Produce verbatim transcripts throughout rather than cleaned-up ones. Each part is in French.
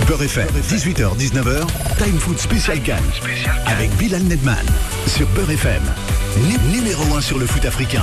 Beurre F M, dix-huit heures dix-neuf heures, Time Foot Spécial Cannes, avec Bilal Nedman, sur Beurre F M, N- numéro un sur le foot africain.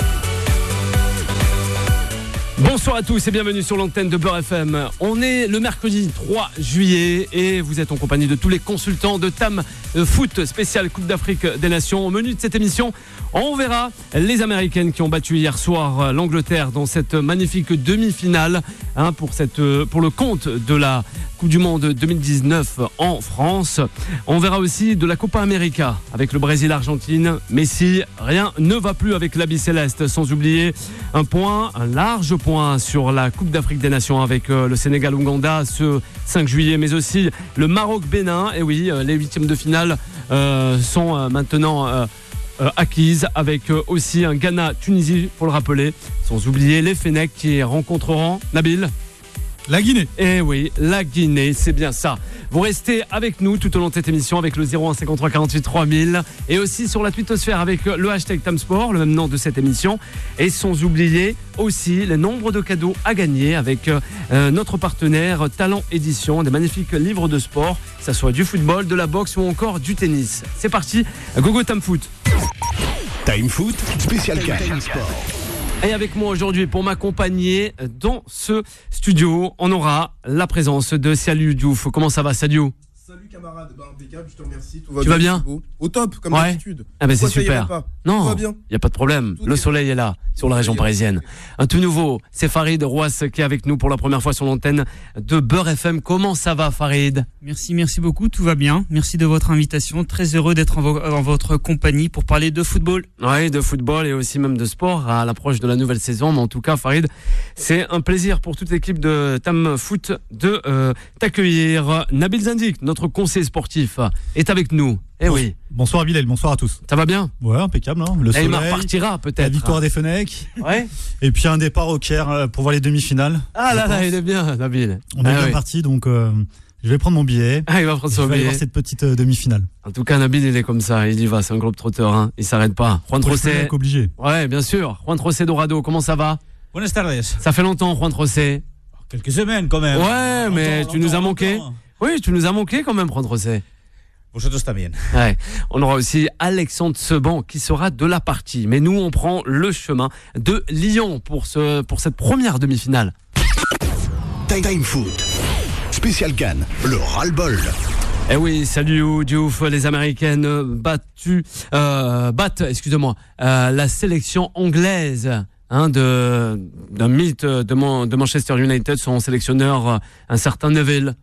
Bonsoir à tous et bienvenue sur l'antenne de Beurre F M. On est le mercredi trois juillet et vous êtes en compagnie de tous les consultants de Tam Foot spécial Coupe d'Afrique des Nations. Au menu de cette émission, on verra les Américaines qui ont battu hier soir l'Angleterre dans cette magnifique demi-finale hein, pour, cette, pour le compte de la Coupe du Monde deux mille dix-neuf en France. On verra aussi de la Copa América avec le Brésil-Argentine. Messi, rien ne va plus avec l'Habit Céleste, sans oublier un point, un large point sur la Coupe d'Afrique des Nations avec le Sénégal-Ouganda ce cinq juillet, mais aussi le Maroc-Bénin. Et oui, les huitièmes de finale euh, sont euh, maintenant euh, euh, acquises avec euh, aussi un Ghana-Tunisie, pour le rappeler, sans oublier les Fennecs qui rencontreront Nabil. La Guinée. Eh oui, la Guinée, c'est bien ça. Vous restez avec nous tout au long de cette émission avec le zéro un cinquante-trois quarante-huit trois mille et aussi sur la twittosphère avec le hashtag Tamsport, le même nom de cette émission. Et sans oublier aussi les nombres de cadeaux à gagner avec euh, notre partenaire Talent Édition, des magnifiques livres de sport, que ce soit du football, de la boxe ou encore du tennis. C'est parti, gogo Tam Foot. Time Foot Spécial Cannes. Et avec moi aujourd'hui pour m'accompagner dans ce studio, on aura la présence de Saliou Diouf. Comment ça va, Saliou ? Salut camarade, bah, impeccable, je te remercie. Tout va tu bien, vas bien ? Au top, comme ouais. d'habitude. Ah ben c'est Pourquoi super. pas Non, tout va bien. Il n'y a pas de problème. Tout le est soleil est là, sur la région parisienne. Un tout nouveau, c'est Farid Rouas qui est avec nous pour la première fois sur l'antenne de Beurre F M. Comment ça va, Farid ? Merci, merci beaucoup, tout va bien. Merci de votre invitation. Très heureux d'être en, vo- en votre compagnie pour parler de football. Oui, de football et aussi même de sport à l'approche de la nouvelle saison. Mais en tout cas, Farid, c'est un plaisir pour toute l'équipe de Tam Foot de euh, t'accueillir. Nabil Zindik, notre conseiller sportif, est avec nous. Eh Bon, oui. Bonsoir Bilal, bonsoir à tous. Ça va bien ? Ouais, impeccable. Hein. Le Et soleil, il repartira peut-être. la victoire des Fennecs, Ouais. et puis un départ au Caire euh, pour voir les demi-finales. Ah là je là, pense. il est bien, Nabil. On est ah, bien oui. parti, donc euh, je vais prendre mon billet. Ah, il va prendre Je son vais aller billet. voir cette petite euh, demi-finale. En tout cas, Nabil, il est comme ça. Il y va, c'est un globe-trotter. Hein. Il s'arrête pas. Juan Pour les Trocé. Fennecs, obligé. Ouais, bien sûr. Juan Trocé Dorado, comment ça va ? Buenas tardes. Ça fait longtemps, Juan Trocé. Quelques semaines quand même. Ouais, mais Longtemps, tu nous as longtemps, manqué. longtemps. Oui, tu nous as manqué quand même, Juan Trocé. Vosotros también. Ouais. On aura aussi Alexandre Seban qui sera de la partie. Mais nous, on prend le chemin de Lyon pour, ce, pour cette première demi-finale. Time Foot Spécial Cannes, le ras-le-bol. Eh oui, salut Diouf, les Américaines battues, euh, battent, excusez-moi, euh, la sélection anglaise hein, de, d'un mythe de, Man- de Manchester United, son sélectionneur, un certain Neville.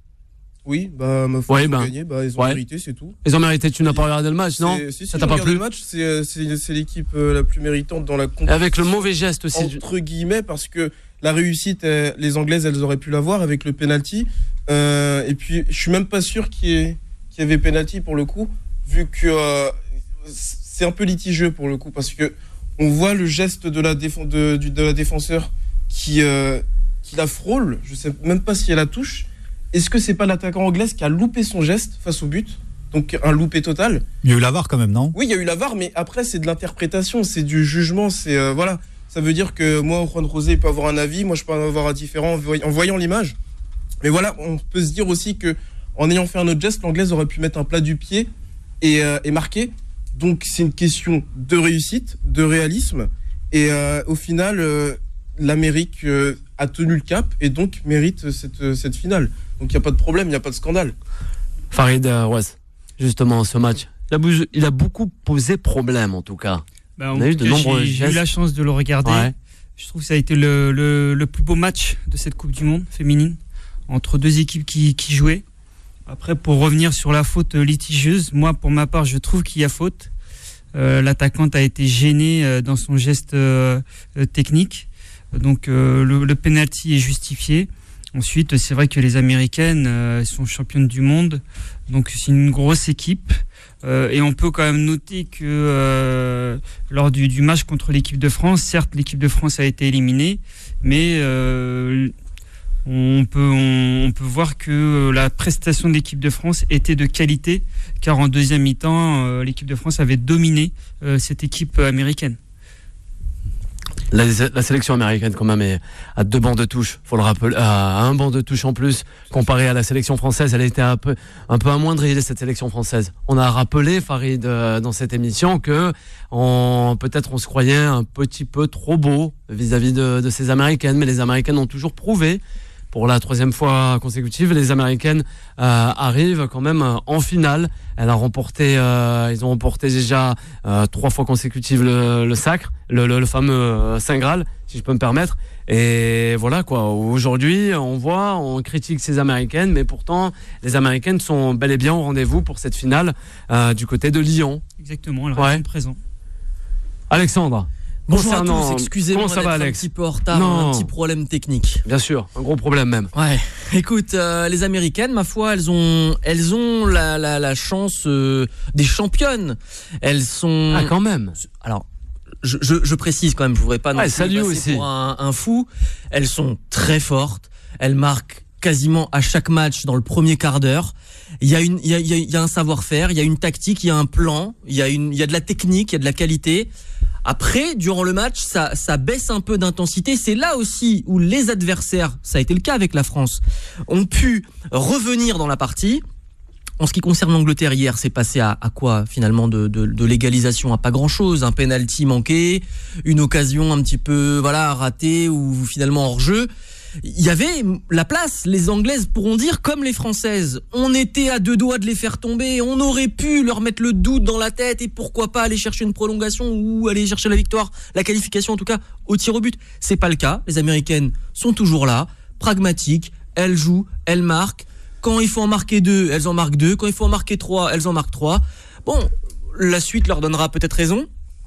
Oui, bah ma foi, Ouais, ils ont ben, gagné, bah, ils ont ouais. mérité, c'est tout. Ils ont mérité, tu n'as pas regardé le match, non ? C'est- si, si, Ça j'ai t'a pas regardé plu ? le match, c'est, euh, c'est, c'est l'équipe euh, la plus méritante dans la compétition. Avec le mauvais geste aussi. du- Entre guillemets, parce que la réussite, euh, les Anglaises, elles auraient pu l'avoir avec le penalty. Euh, et puis, je suis même pas sûr qu'il y, ait, qu'il y avait penalty pour le coup, vu que euh, c'est un peu litigieux pour le coup, parce que on voit le geste de la, défense, de, du- de la défenseur qui, euh, qui la frôle. Je sais même pas si elle la touche. Est-ce que c'est pas l'attaquant anglaise qui a loupé son geste face au but ? Donc un loupé total. Il y a eu la V A R quand même, non ? Oui, il y a eu la V A R, mais après, c'est de l'interprétation, c'est du jugement, c'est... euh, voilà. Ça veut dire que moi, Juan Rosé peut avoir un avis, moi, je peux en avoir un différent en, voy- en voyant l'image. Mais voilà, on peut se dire aussi que en ayant fait un autre geste, l'anglaise aurait pu mettre un plat du pied et, euh, et marquer. Donc, c'est une question de réussite, de réalisme. Et euh, au final, euh, l'Amérique euh, a tenu le cap et donc mérite cette, cette finale. Donc, il n'y a pas de problème, il n'y a pas de scandale. Farid euh, ouais, justement, ce match, il a, bou- il a beaucoup posé problème en tout cas. Bah, On en a eu tout de cas, nombreux j'ai, j'ai eu gestes. la chance de le regarder. Ouais. Je trouve que ça a été le, le, le plus beau match de cette Coupe du Monde féminine, entre deux équipes qui, qui jouaient. Après, pour revenir sur la faute litigieuse, moi, pour ma part, je trouve qu'il y a faute. Euh, l'attaquante a été gênée euh, dans son geste euh, euh, technique. Donc, euh, le, le penalty est justifié. Ensuite, c'est vrai que les Américaines euh, sont championnes du monde. Donc, c'est une grosse équipe. Euh, et on peut quand même noter que euh, lors du, du match contre l'équipe de France, certes, l'équipe de France a été éliminée, mais euh, on peut, on, on peut voir que la prestation de l'équipe de France était de qualité, car en deuxième mi-temps, euh, l'équipe de France avait dominé euh, cette équipe américaine. La, la sélection américaine quand même est à deux bancs de touche, faut le rappeler, à un banc de touche en plus comparé à la sélection française. Elle a été un peu, un peu amoindrie cette sélection française. On a rappelé Farid euh, dans cette émission que on, peut-être on se croyait un petit peu trop beau vis-à-vis de, de ces Américaines, mais les Américaines ont toujours prouvé. Pour la troisième fois consécutive, les Américaines euh, arrivent quand même euh, en finale. Elle a remporté, euh, ils ont remporté déjà euh, trois fois consécutive le, le sacre, le, le, le fameux euh, Saint Graal, si je peux me permettre. Et voilà quoi. Aujourd'hui, on voit, on critique ces Américaines, mais pourtant, les Américaines sont bel et bien au rendez-vous pour cette finale euh, du côté de Lyon. Exactement, elles Ouais. restent présentes. Alexandre. Bonjour à concernant- tous, excusez-moi comment ça d'être va, un Alex petit peu en retard, Non. un petit problème technique. Bien sûr, un gros problème même. Ouais, écoute, euh, les Américaines, ma foi, elles ont, elles ont la, la, la chance euh, des championnes. Elles sont... Ah, quand même. Alors, je, je, je précise quand même, je voudrais pas non Ouais, plus salut passer aussi. pour un, un fou. Elles sont très fortes. Elles marquent quasiment à chaque match dans le premier quart d'heure. Il y a une, il y a, il y a, il y a un savoir-faire, il y a une tactique, il y a un plan, il y a une, il y a de la technique, il y a de la qualité. Après, durant le match, ça, ça baisse un peu d'intensité. C'est là aussi où les adversaires, ça a été le cas avec la France, ont pu revenir dans la partie. En ce qui concerne l'Angleterre, hier, c'est passé à, à quoi finalement de, de, de l'égalisation à pas grand-chose, un penalty manqué, une occasion un petit peu voilà ratée ou finalement hors jeu. Il y avait la place. Les Anglaises pourront dire comme les Françaises. On était à deux doigts de les faire tomber. On aurait pu leur mettre le doute dans la tête et pourquoi pas aller chercher une prolongation ou aller chercher la victoire, la qualification en tout cas au tir au but. C'est pas le cas. Les Américaines sont toujours là, pragmatiques. Elles jouent, elles marquent. Quand il faut en marquer deux, elles en marquent deux. Quand il faut en marquer trois, elles en marquent trois. Bon, la suite leur donnera peut-être raison.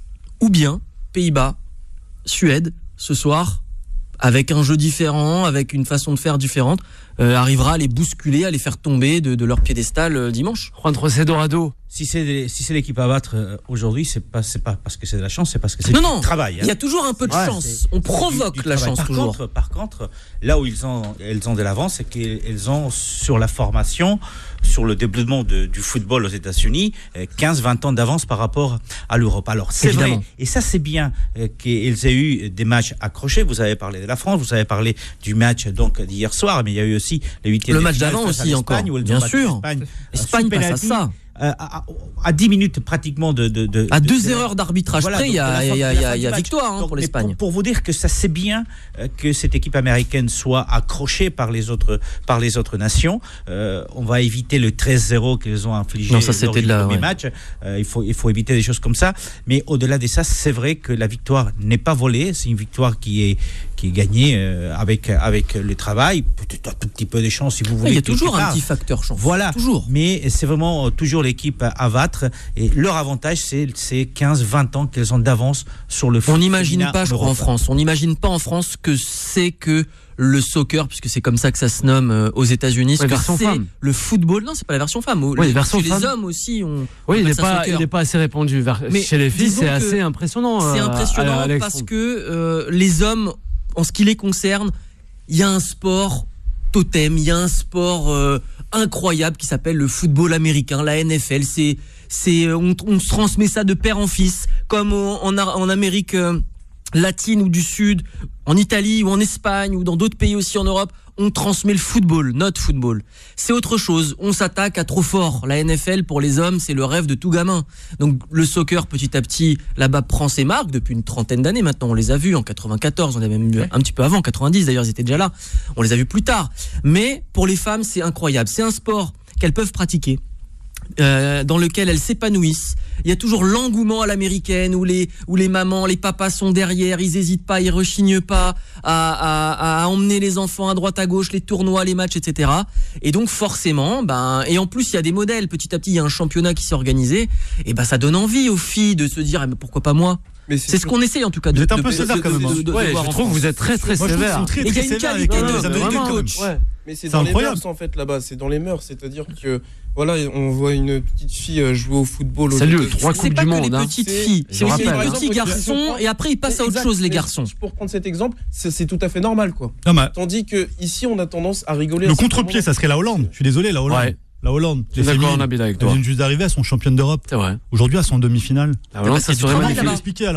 Ou bien Pays-Bas, Suède, ce soir, avec un jeu différent, avec une façon de faire différente, euh, arrivera à les bousculer, à les faire tomber de, de leur piédestal euh, dimanche. Juan José Dorado. Si c'est si c'est l'équipe à battre euh, aujourd'hui, c'est pas c'est pas parce que c'est de la chance, c'est parce que c'est Non, du non, travail. il y a toujours un peu de Ouais, chance. c'est- On c'est provoque du- du la travail. chance par toujours. Contre, par contre, là où ils ont elles ont de l'avance, c'est qu'elles ont sur la formation, sur le développement de, du football aux États-Unis, euh, quinze vingt ans d'avance par rapport à l'Europe. Alors c'est Évidemment. vrai, et ça c'est bien euh, qu'elles aient eu des matchs accrochés. Vous avez parlé de la France, vous avez parlé du match donc d'hier soir, mais il y a eu aussi les huitièmes. Le de match finale d'avant face à aussi l'Espagne, encore. où elles ont Bien battu sûr. l'Espagne, euh, Espagne sous passe à penalty, ça. euh, à, à- à dix minutes pratiquement de, de, de À de- deux de- erreurs d'arbitrage Voilà, près, il donc y de la a, fin- il y a, de la il y a, fin il y a du match. victoire hein, Donc, pour mais l'Espagne. Pour, pour vous dire que ça c'est bien euh, que cette équipe américaine soit accrochée par les autres par les autres nations. Euh, on va éviter le treize zéro qu'ils ont infligé Non, ça, lors c'était du de la- premier ouais. match. Euh, il faut il faut éviter des choses comme ça. Mais au-delà de ça, c'est vrai que la victoire n'est pas volée. C'est une victoire qui est qui est gagnée euh, avec avec le travail, peut-être un tout petit peu de chance si vous voulez. Il y a quelque toujours un part. petit facteur chance. Voilà. Toujours. Mais c'est vraiment euh, toujours l'équipe à à battre. Et leur avantage, c'est c'est quinze vingt ans qu'elles ont d'avance sur le foot. On n'imagine féminin pas, je crois, en Europe. France. On n'imagine pas en France que c'est que le soccer, puisque c'est comme ça que ça se nomme euh, aux États-Unis. ce Ouais, que version c'est femme. le football. Non, c'est pas la version femme. Oui, Les- version chez les femme. hommes aussi, on. Oui, on il appelle n'est ça pas, soccer. il est pas assez répandu. Vers- Mais Chez les filles, disons c'est que assez impressionnant. C'est euh, impressionnant Alex. parce que euh, les hommes, en ce qui les concerne, il y a un sport totem, il y a un sport euh, incroyable qui s'appelle le football américain, la N F L. C'est, c'est, euh, on, on se transmet ça de père en fils, comme en, en, en Amérique euh, latine ou du Sud, en Italie ou en Espagne ou dans d'autres pays aussi en Europe. On transmet le football, notre football. C'est autre chose. On s'attaque à trop fort. La N F L, pour les hommes, c'est le rêve de tout gamin. Donc, le soccer, petit à petit, là-bas, prend ses marques depuis une trentaine d'années maintenant. On les a vus en quatre-vingt-quatorze. On a même vu un petit peu avant, quatre-vingt-dix. D'ailleurs, ils étaient déjà là. On les a vus plus tard. Mais, pour les femmes, c'est incroyable. C'est un sport qu'elles peuvent pratiquer. Euh, dans lequel elles s'épanouissent. Il y a toujours l'engouement à l'américaine où les, où les mamans, les papas sont derrière, ils hésitent pas, ils rechignent pas à, à, à emmener les enfants à droite à gauche, les tournois, les matchs, et cetera. Et donc forcément, ben, et en plus il y a des modèles, petit à petit il y a un championnat qui s'est organisé, et ben ça donne envie aux filles de se dire, eh, mais pourquoi pas moi? Mais C'est ce qu'on essaye en tout cas de, Vous êtes un de- peu de- sévère de- quand même, hein. de- de- de Ouais, voir je en trouve que France. vous êtes très très Moi, je trouve qu'ils sévère. sont très Et il y a très une sévères qualité avec de- les de- Américains. de coach. Ouais. Mais c'est C'est dans incroyable. les mœurs en fait là-bas, c'est dans les mœurs, c'est-à-dire que voilà, on voit une petite fille euh, jouer au football. aux Salut, États-Unis. trois C'est coupes pas du que monde. les hein. petites C'est- filles, je c'est aussi rappelle, les hein. petits garçons, et après ils passent à autre Exact, chose les mais garçons. Pour prendre cet exemple, c'est c'est tout à fait normal quoi. Non, mais Tandis que ici, on a tendance à rigoler. le à certains contre-pied, moments. ça serait la Hollande. Je suis désolé, la Hollande. Ouais. La Hollande. Je suis d'accord, on habite avec Elles toi. viennent juste d'arriver, elles sont championnes d'Europe. C'est vrai. Aujourd'hui, elles sont en demi-finale. La Hollande, bah, ça c'est serait du Comment travail il faut magnifique. là-bas. l'expliquer alors?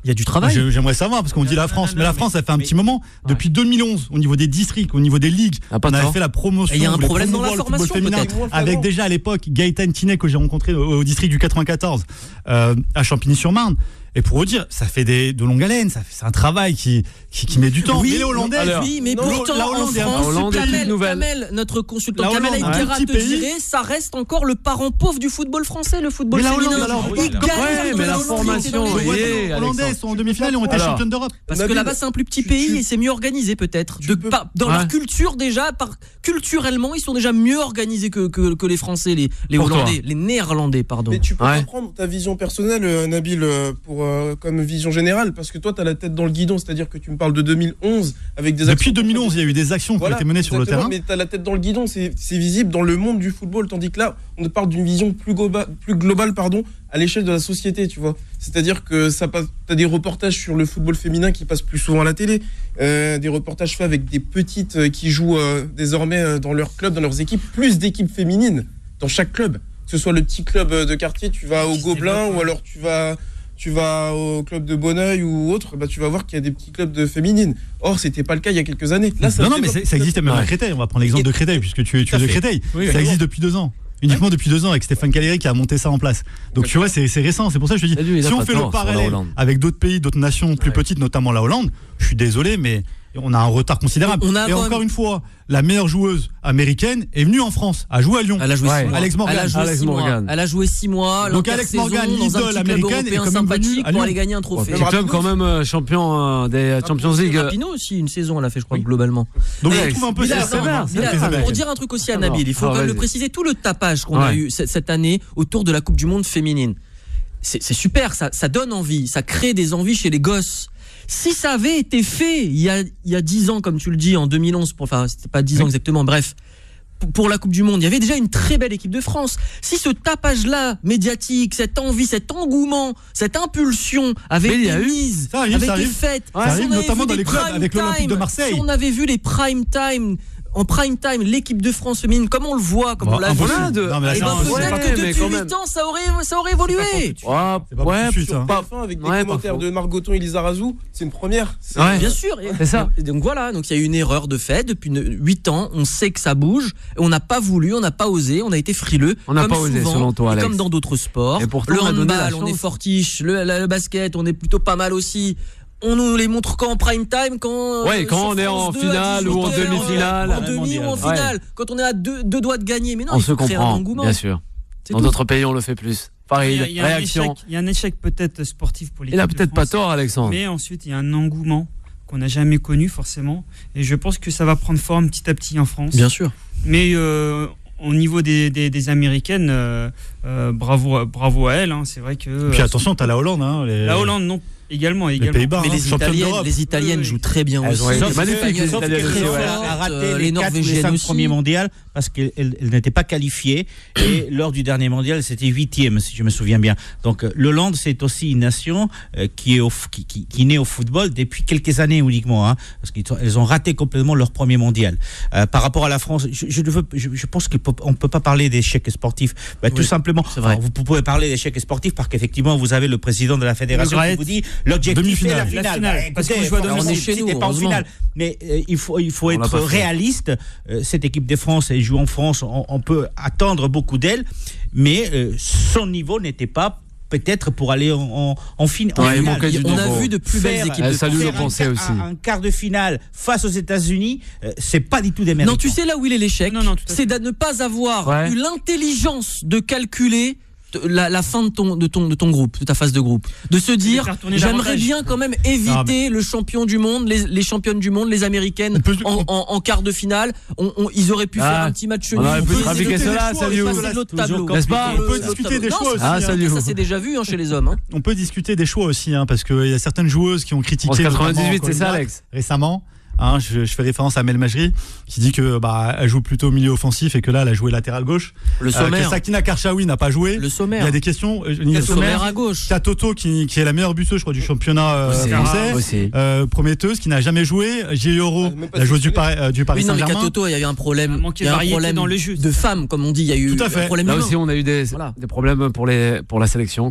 Il y a du travail. Moi, J'aimerais savoir, parce qu'on Non, dit la non, France, non, mais non, la France, mais- ça fait un mais- petit moment. Depuis deux mille onze, au niveau des districts, au niveau des ligues, Ah, pas on avait tant. fait la promotion. Et il y a un on voulait problème dans la promouvoir le football formation, féminin, peut-être. avec déjà à l'époque Gaëtan Tinet que j'ai rencontré au, au district du quatre-vingt-quatorze euh, à Champigny-sur-Marne. Et pour vous dire, ça fait des, de longue haleine, ça fait, c'est un travail qui, qui, qui met du temps. Oui, mais les Hollandais, alors, oui, mais non, pourtant la Hollande en est un- France, la Hollande est toute Kamel, nouvelle. Kamel, notre consultant La Kamel Hollande, un Aïkera petit te pays. dirait, ça reste encore le parent pauvre du football français, le football Mais la féminin. Hollande, alors, Ils oui, gagnent ouais, contre mais la Hollande, formation, c'est dans les oui. voies. est, les Hollandais Alexandre. sont en demi-finale et ont été Alors. championnes d'Europe. Parce Nabil, que là-bas, c'est un plus petit tu- pays tu- et c'est mieux organisé peut-être. tu De peux- par- Dans Ouais. leur culture déjà, par, culturellement, ils sont déjà mieux organisés que, que, que les Français, les, les Pour toi. Hollandais, les Néerlandais, pardon. Mais tu peux Ouais. pas prendre ta vision personnelle, euh, Nabil, euh, pour, euh, comme vision générale, parce que toi, tu as la tête dans le guidon, c'est-à-dire que tu me parles de deux mille onze avec des Depuis actions- deux mille onze, il y a eu des actions qui Voilà, ont été menées sur le exactement, terrain. Mais tu as la tête dans le guidon, c'est c'est visible dans le monde du football, tandis que là, on parle d'une vision plus, globa- plus globale pardon, à l'échelle de la société, tu vois. C'est-à-dire que ça passe, t'as des reportages sur le football féminin qui passent plus souvent à la télé, euh, des reportages faits avec des petites euh, qui jouent euh, désormais euh, dans leur club, dans leurs équipes, plus d'équipes féminines dans chaque club. Que ce soit le petit club euh, de quartier, tu vas au Qui se Gobelin, développe, ou alors tu vas... tu vas au club de Bonneuil ou autre, bah, tu vas voir qu'il y a des petits clubs de féminines. Or, c'était pas le cas il y a quelques années. Là, ça Non, se non, mais développe c'est- ça existait même Ouais. à Créteil. On va prendre l'exemple de Créteil, puisque tu, tu Tout à es de fait. Créteil. Oui, ça oui. existe depuis deux ans. Uniquement depuis deux ans avec Stéphane Caléry qui a monté ça en place. Donc tu vois, c'est c'est récent. C'est pour ça que je te Et lui, il dis, a si on pas fait tort le sur la parallèle Hollande. avec d'autres pays, d'autres nations plus Ouais. petites, notamment la Hollande, je suis désolé, mais on a un retard considérable. On a Et quand encore même- une fois, la meilleure joueuse américaine est venue en France, a joué à Lyon. Elle a joué Ouais. six mois. Alex Morgan. Elle a joué Alex six mois. Morgan. Elle a joué six mois. Donc Alex l'intersaison Morgan, dans un l'idole petit club américaine, est européen quand même venue sympathique à pour Lyon. aller gagner un trophée. C'est club quand même euh, champion euh, des Champions League. euh, Rapinoe aussi, une saison, elle a fait, je crois, globalement. Donc Ouais, je trouve un peu Mais là, ça attends, sévère. mais là, C'est sévère. pour dire un truc aussi à Alors, Nabil, il faut alors, quand même le vas-y. préciser, tout le tapage qu'on a Ouais. eu cette cette année autour de la Coupe du Monde féminine, c'est c'est super, ça, ça donne envie, ça crée des envies chez les gosses. Si ça avait été fait il y a, il y a dix ans, comme tu le dis, en deux mille onze, pour, enfin, c'était pas dix ans exactement, bref, pour- pour la Coupe du Monde, il y avait déjà une très belle équipe de France. Si ce tapage-là, médiatique, cette envie, cet engouement, cette impulsion avait Mais il y été a eu. mise, Ça arrive, avait ça été arrive. faite, Ça si arrive on avait notamment vu dans des les clubs prime avec l'Olympique de time, Marseille. si on avait vu les prime time, en prime time, l'équipe de France féminine, comme on le voit, comme Bon, on l'a vu, impossible. de- Non, mais là, et c'est ben impossible. peut-être Ouais, que mais depuis quand même. huit ans, ça aurait, ça aurait évolué. Ouais, C'est pas ouais, tout de suite, hein. pas- T F un avec des Ouais, pas commentaires faux. de Margoton et Lisa Razou, c'est une première. C'est- Ouais. Bien sûr. Et- C'est ça. et donc voilà, donc il y a eu une erreur de fait depuis huit ans. On sait que ça bouge. Et on n'a pas voulu, on n'a pas osé, on a été frileux. On n'a comme pas osé, souvent, selon toi, et Alex. comme dans d'autres sports. Et pourtant, le on a donné la handball, on est chance. fortiche. Le, la- le basket, on est plutôt pas mal aussi. On nous les montre quand en prime time, quand, Ouais, euh, quand sur on est France en deux, finale à ou en dix-huit heures, demi-finale. En demi ou en Ouais. finale. Quand on est à deux, deux doigts de gagner. Mais non, On il se faut créer un comprend, engouement. bien sûr. C'est Dans tout. d'autres pays, on le fait plus. Pareil, Il y a, il y a un réaction. échec, il y a un échec peut-être sportif pour l'équipe Il a de peut-être pas France, tort, Alexandre. mais ensuite il y a un engouement qu'on n'a jamais connu forcément, et je pense que ça va prendre forme petit à petit en France. Bien sûr. Mais euh, au niveau des, des, des Américaines, euh, euh, bravo, bravo à elles. Hein, c'est vrai que Et puis euh, attention, t'as la Hollande. Hein, les... la Hollande, non, également, les également. Pays-Bas, Mais hein, les championne Italiennes, d'Europe. les Italiennes Oui, oui. jouent très bien Elles aussi. ont été Les magnifiques, Espagnoles les sont Italiennes très aussi, ouais. fortes, a raté euh, les les quatre ou les Norvégiennes cinq aussi. premiers mondiaux parce qu'elle elle, elle n'était pas qualifiée et lors du dernier mondial c'était huitième si je me souviens bien. Donc euh, l'Hollande c'est aussi une nation euh, qui est au, f- qui, qui, qui naît au football depuis quelques années uniquement, hein, parce qu'elles ont raté complètement leur premier mondial. Euh, par rapport à la France, je, je, ne veux, je, je pense qu'on ne peut pas parler d'échec sportif. Bah, Oui, tout simplement, c'est vrai. alors, vous pouvez parler d'échec sportif parce qu'effectivement vous avez le président de la fédération Le qui Graet. vous dit l'objectif Demi-finale. est la La finale. finale, Bah, parce écoutez, qu'on joue à faut- domicile. On est chez c'était nous, pas en heureusement. finale. Mais euh, il faut, il faut On l'a être pas fait. réaliste. Euh, cette équipe de France, elle joue en France, on, on peut attendre beaucoup d'elle, mais euh, son niveau n'était pas peut-être pour aller en, en, en, fin- en Ouais, il finale. manquait du On a niveau. vu de plus belles Faire- équipes Elle de salue France. le Faire un Français quart- aussi. Un, un quart de finale face aux États-Unis, euh, c'est pas du tout des Non, tu sais là où il est l'échec, Non, non, tout à c'est de ne pas avoir Ouais. eu l'intelligence de calculer t- la, la fin de ton, de, ton, de ton groupe, de ta phase de groupe. De se dire, faire tourner j'aimerais davantage. bien quand même éviter le champion du monde, les, les championnes du monde, les américaines, On peut- en, en, en quart de finale. On, on- ils auraient pu Ah, faire un petit match on nul. aurait pu passer trafiquer de- cela, passer salut. de l'autre Toujours tableau. N'est-ce pas Le- On peut le discuter tableau. des Non, choix c'est aussi, Ah, bien, salut. ça c'est déjà vu hein, chez les hommes. hein. On peut discuter des choix aussi, hein, parce qu'il y a certaines joueuses qui ont critiqué. En notamment quatre-vingt-dix-huit, c'est ça, Colinda, Alex récemment. Hein, je, je fais référence à Mel Majri qui dit que bah elle joue plutôt au milieu offensif et que là elle a joué latéral gauche. Le Euh, que sommaire. Sakina Karchaoui n'a pas joué. Le Il y sommaire. a des questions. euh, Le Nina sommaire Sommer, à gauche. t'as Toto qui, qui est la meilleure buteuse, je crois, du championnat euh, Aussi. français. Aussi. Euh, prometteuse qui n'a jamais joué. Gilles-Euro, Ah, même pas la joueuse du, sélectionnée. Paris- euh, du Paris Oui, non, mais Saint-Germain. Katoto, il y a eu un problème. Il a manqué il y a de un variété problème dans le jeu. de femmes, comme on dit. Il y a eu Tout à fait. un problème Là humain. aussi, on a eu des, Voilà. des problèmes pour, les, pour la sélection, quoi.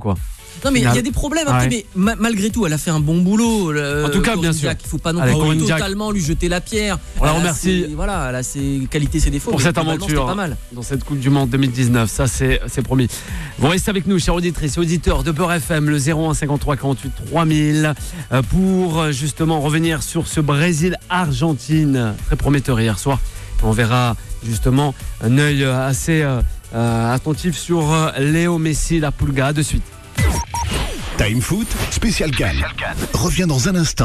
Non, mais il Final. y a des problèmes Ouais. après, mais ma- malgré tout, elle a fait un bon boulot. le- En tout cas, bien Corinne Diacre. sûr. Il faut pas non Allez, plus Corinne Diacre. totalement lui jeter la pierre. On la Elle a remercie. ses- Voilà, elle a ses qualités, ses défauts. Pour mais cette globalement, aventure c'était pas mal. dans cette Coupe du Monde deux mille dix-neuf, ça c'est c'est promis. Vous restez avec nous, chers auditrices et auditeurs de Beurre F M, le zéro un cinquante-trois quarante-huit trois mille, euh, pour euh, justement revenir sur ce Brésil-Argentine, très prometteur hier soir. On verra justement un œil assez euh, euh, attentif sur euh, Léo Messi, la Pulga, de suite. Time Foot, spécial Cannes. Revient dans un instant.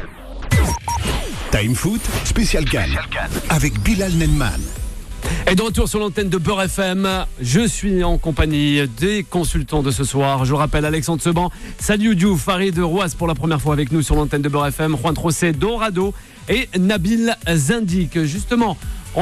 Time Foot, spécial Cannes. Avec Bilal Nenman. Et de retour sur l'antenne de Beurre F M, je suis en compagnie des consultants de ce soir. Je rappelle Alexandre Seban, Saliou Diouf, Farid Rouas pour la première fois avec nous sur l'antenne de Beurre F M, Juan Trocé, Dorado et Nabil Zindik. Justement,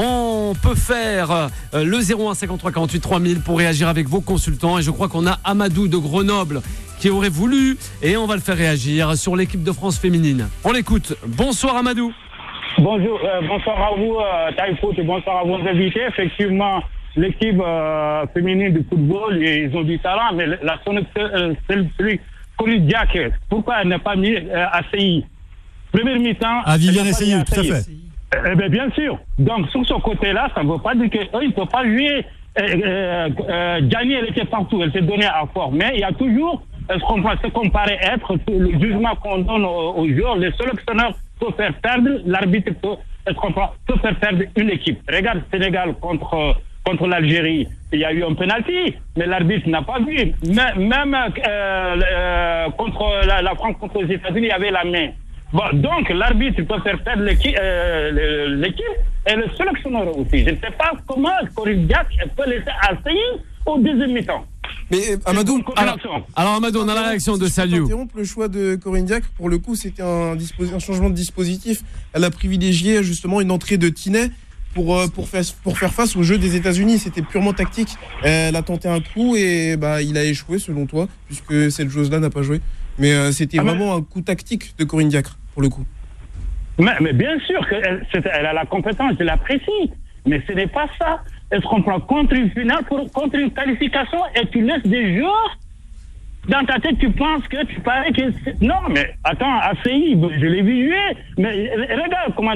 on peut faire euh, le zéro un cinquante-trois quarante-huit trois mille pour réagir avec vos consultants. Et je crois qu'on a Amadou de Grenoble qui aurait voulu, et on va le faire réagir sur l'équipe de France féminine. On l'écoute. Bonsoir Amadou. Bonjour, euh, bonsoir à vous, euh, Time Foot, et bonsoir à vos invités. Effectivement, l'équipe euh, féminine de football, ils ont du talent, mais la seule, euh, celui, Corinne Diacre, pourquoi elle n'a pas mis euh, A C I? Première mi-temps. Ah, Viviane elle n'a pas Essayou, mis tout à A C I. fait. Eh bien, bien sûr. Donc, sur ce côté-là, ça ne veut pas dire qu'eux, ils ne peuvent pas jouer. Euh, euh, euh, Gianni, elle était partout, elle s'est donnée à fort. Mais il y a toujours euh, ce qu'on ce qu'on paraît être, le jugement qu'on donne aux, aux joueurs. Le sélectionneur peut faire perdre, l'arbitre peut, est-ce qu'on peut, peut faire perdre une équipe. Regarde Sénégal contre, contre l'Algérie. Il y a eu un penalty, mais l'arbitre n'a pas vu. Mais, même euh, euh, contre la, la France contre les États-Unis, il y avait la main. Bon, donc l'arbitre peut faire perdre l'équipe, euh, l'équipe et le sélectionneur aussi. Je ne sais pas comment Corinne Diacre peut laisser A C I au deuxième mi-temps. Mais euh, Amadou, Alors, alors Amadou, on a la réaction de si je peux Saliou. t'interrompre, le choix de Corinne Diacre, pour le coup, c'était un, disposi- un changement de dispositif. Elle a privilégié justement une entrée de Tinet pour, euh, pour, faire, pour faire face au jeu des États-Unis. C'était purement tactique. Elle a tenté un coup et bah, il a échoué, selon toi, puisque cette joueuse-là n'a pas joué. Mais euh, c'était Ah, mais- vraiment un coup tactique de Corinne Diacre, pour le coup. Mais, mais bien sûr qu'elle elle a la compétence, je l'apprécie. Mais ce n'est pas ça. Est-ce qu'on prend contre une finale, pour, contre une qualification et tu laisses des joueurs dans ta tête, tu penses que tu parais que... c'est- Non, mais attends, A C I, je l'ai vu jouer. Mais regarde comment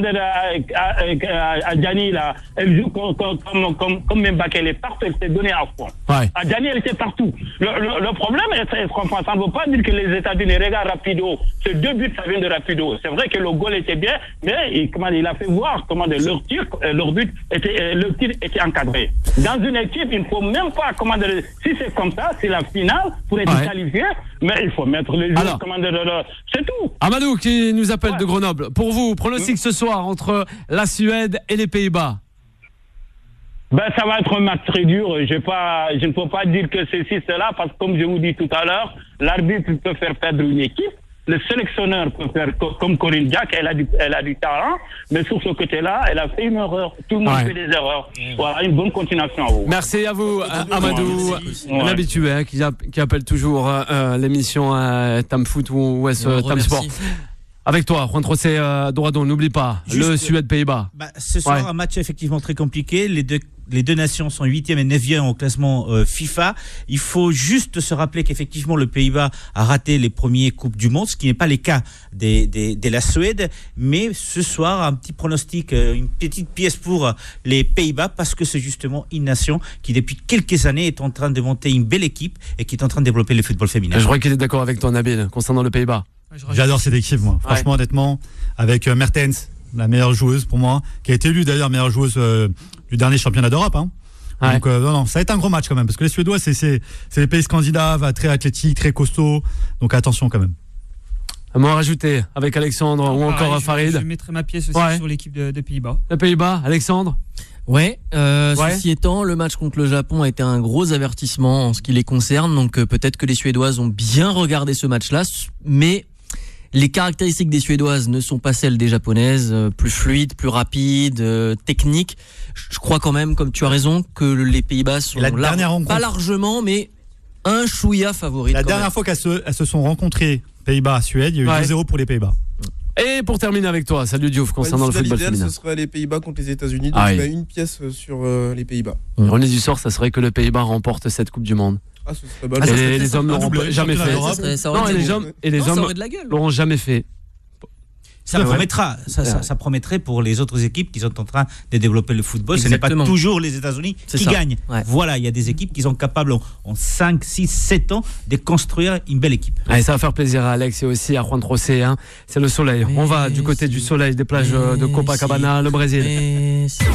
Adjani, là, elle joue comme, comme, comme, comme, comme Mbappé, elle est partout, elle s'est donnée à fond. Ouais. Adjani, elle était partout. Le, le, le problème, est-ce qu'on pense, ça ne veut pas dire que les États-Unis, regarde Rapido, ces deux buts, ça vient de Rapido. C'est vrai que le goal était bien, mais il, comment, il a fait voir comment leur tir, leur but, était, leur tir était encadré. Dans une équipe, il ne faut même pas, comment dire, si c'est comme ça, c'est la finale pour être Ouais. qualifié, mais il faut mettre les joueurs, Alors. comment dire, c'est tout. Amadou qui nous appelle Ouais. de Grenoble. Pour vous, pronostic ce soir entre la Suède et les Pays-Bas. Ben, ça va être un match très dur. Je, pas, je ne peux pas dire que c'est ci, cela, parce que comme je vous dis tout à l'heure, l'arbitre peut faire perdre une équipe. Le sélectionneur peut faire co- comme Corinne Diacre, elle a du, elle a du talent, mais sur ce côté-là, elle a fait une erreur. Tout le monde Ouais. fait des erreurs. Voilà, une bonne continuation à vous. Merci à vous, euh, Amadou, Ouais. un habitué hein, qui, app- qui appelle toujours euh, euh, l'émission euh, Tam Foot ou, ou est-ce On le euh, Tam Sport. remercie. Avec toi, Juan Trocé, euh, Dorado, n'oublie pas, Juste- le Suède-Pays-Bas. Bah, ce soir, Ouais. un match effectivement très compliqué. Les deux, les deux nations sont huitième et neuvième au classement euh, FIFA. Il faut juste se rappeler qu'effectivement le Pays-Bas a raté les premiers Coupes du Monde, ce qui n'est pas le cas des, des, de la Suède. Mais ce soir, un petit pronostic, euh, une petite pièce pour les Pays-Bas, parce que c'est justement une nation qui depuis quelques années est en train de monter une belle équipe et qui est en train de développer le football féminin. Je crois qu'il est d'accord avec toi, Nabil, concernant le Pays-Bas. J'adore cette équipe, moi. Franchement, honnêtement, avec euh, Mertens, la meilleure joueuse pour moi, qui a été élue d'ailleurs meilleure joueuse euh, du dernier championnat d'Europe. Hein. Ouais. Donc, euh, non, non, ça va être un gros match quand même, parce que les Suédois, c'est, c'est, c'est les pays scandinaves, très athlétiques, très costauds. Donc attention quand même. Un mot à rajouter avec Alexandre ou encore Pareil, je- Farid. Je mettrai ma pièce aussi Ouais. sur l'équipe de- des Pays-Bas. Les Pays-Bas, Alexandre. Ouais, euh, Ouais. ceci étant, le match contre le Japon a été un gros avertissement en ce qui les concerne, donc euh, peut-être que les Suédoises ont bien regardé ce match-là, s- mais les caractéristiques des Suédoises ne sont pas celles des Japonaises, euh, plus fluides, plus rapides, euh, techniques. Je je crois quand même, comme tu as raison, que les Pays-Bas sont La lar- dernière rencontre- pas largement, mais un chouïa favori. La dernière fois qu'elles se, elles se sont rencontrées, Pays-Bas-Suède, il y a eu Ouais. deux zéro pour les Pays-Bas. Et pour terminer avec toi, salut Diouf, concernant Ouais, le football l'idéal, féminin. ce serait les Pays-Bas contre les États-Unis. Donc Ah je oui. mets une pièce sur euh, les Pays-Bas. L'ironie du sort, ça serait que le Pays-Bas remporte cette Coupe du Monde. Ah, ce serait bon. Et les, les hommes l'auront doublé, jamais fait. championnat Ça serait- ça aurait Non, et été les beau. hommes, et les Non, ça hommes aurait de la gueule. l'auront jamais fait. Ça Ouais. promettra, ça, ça, Ouais. ça promettrait pour les autres équipes qui sont en train de développer le football. Ce n'est Exactement. pas toujours les États-Unis C'est qui ça. gagnent. Ouais. Voilà, il y a des équipes qui sont capables en, en cinq, six, sept ans de construire une belle équipe. Allez, ça va faire plaisir à Alex et aussi à Juan José. Hein. C'est le soleil. On va du côté du soleil des plages euh, de Copacabana, le Brésil. Mais si.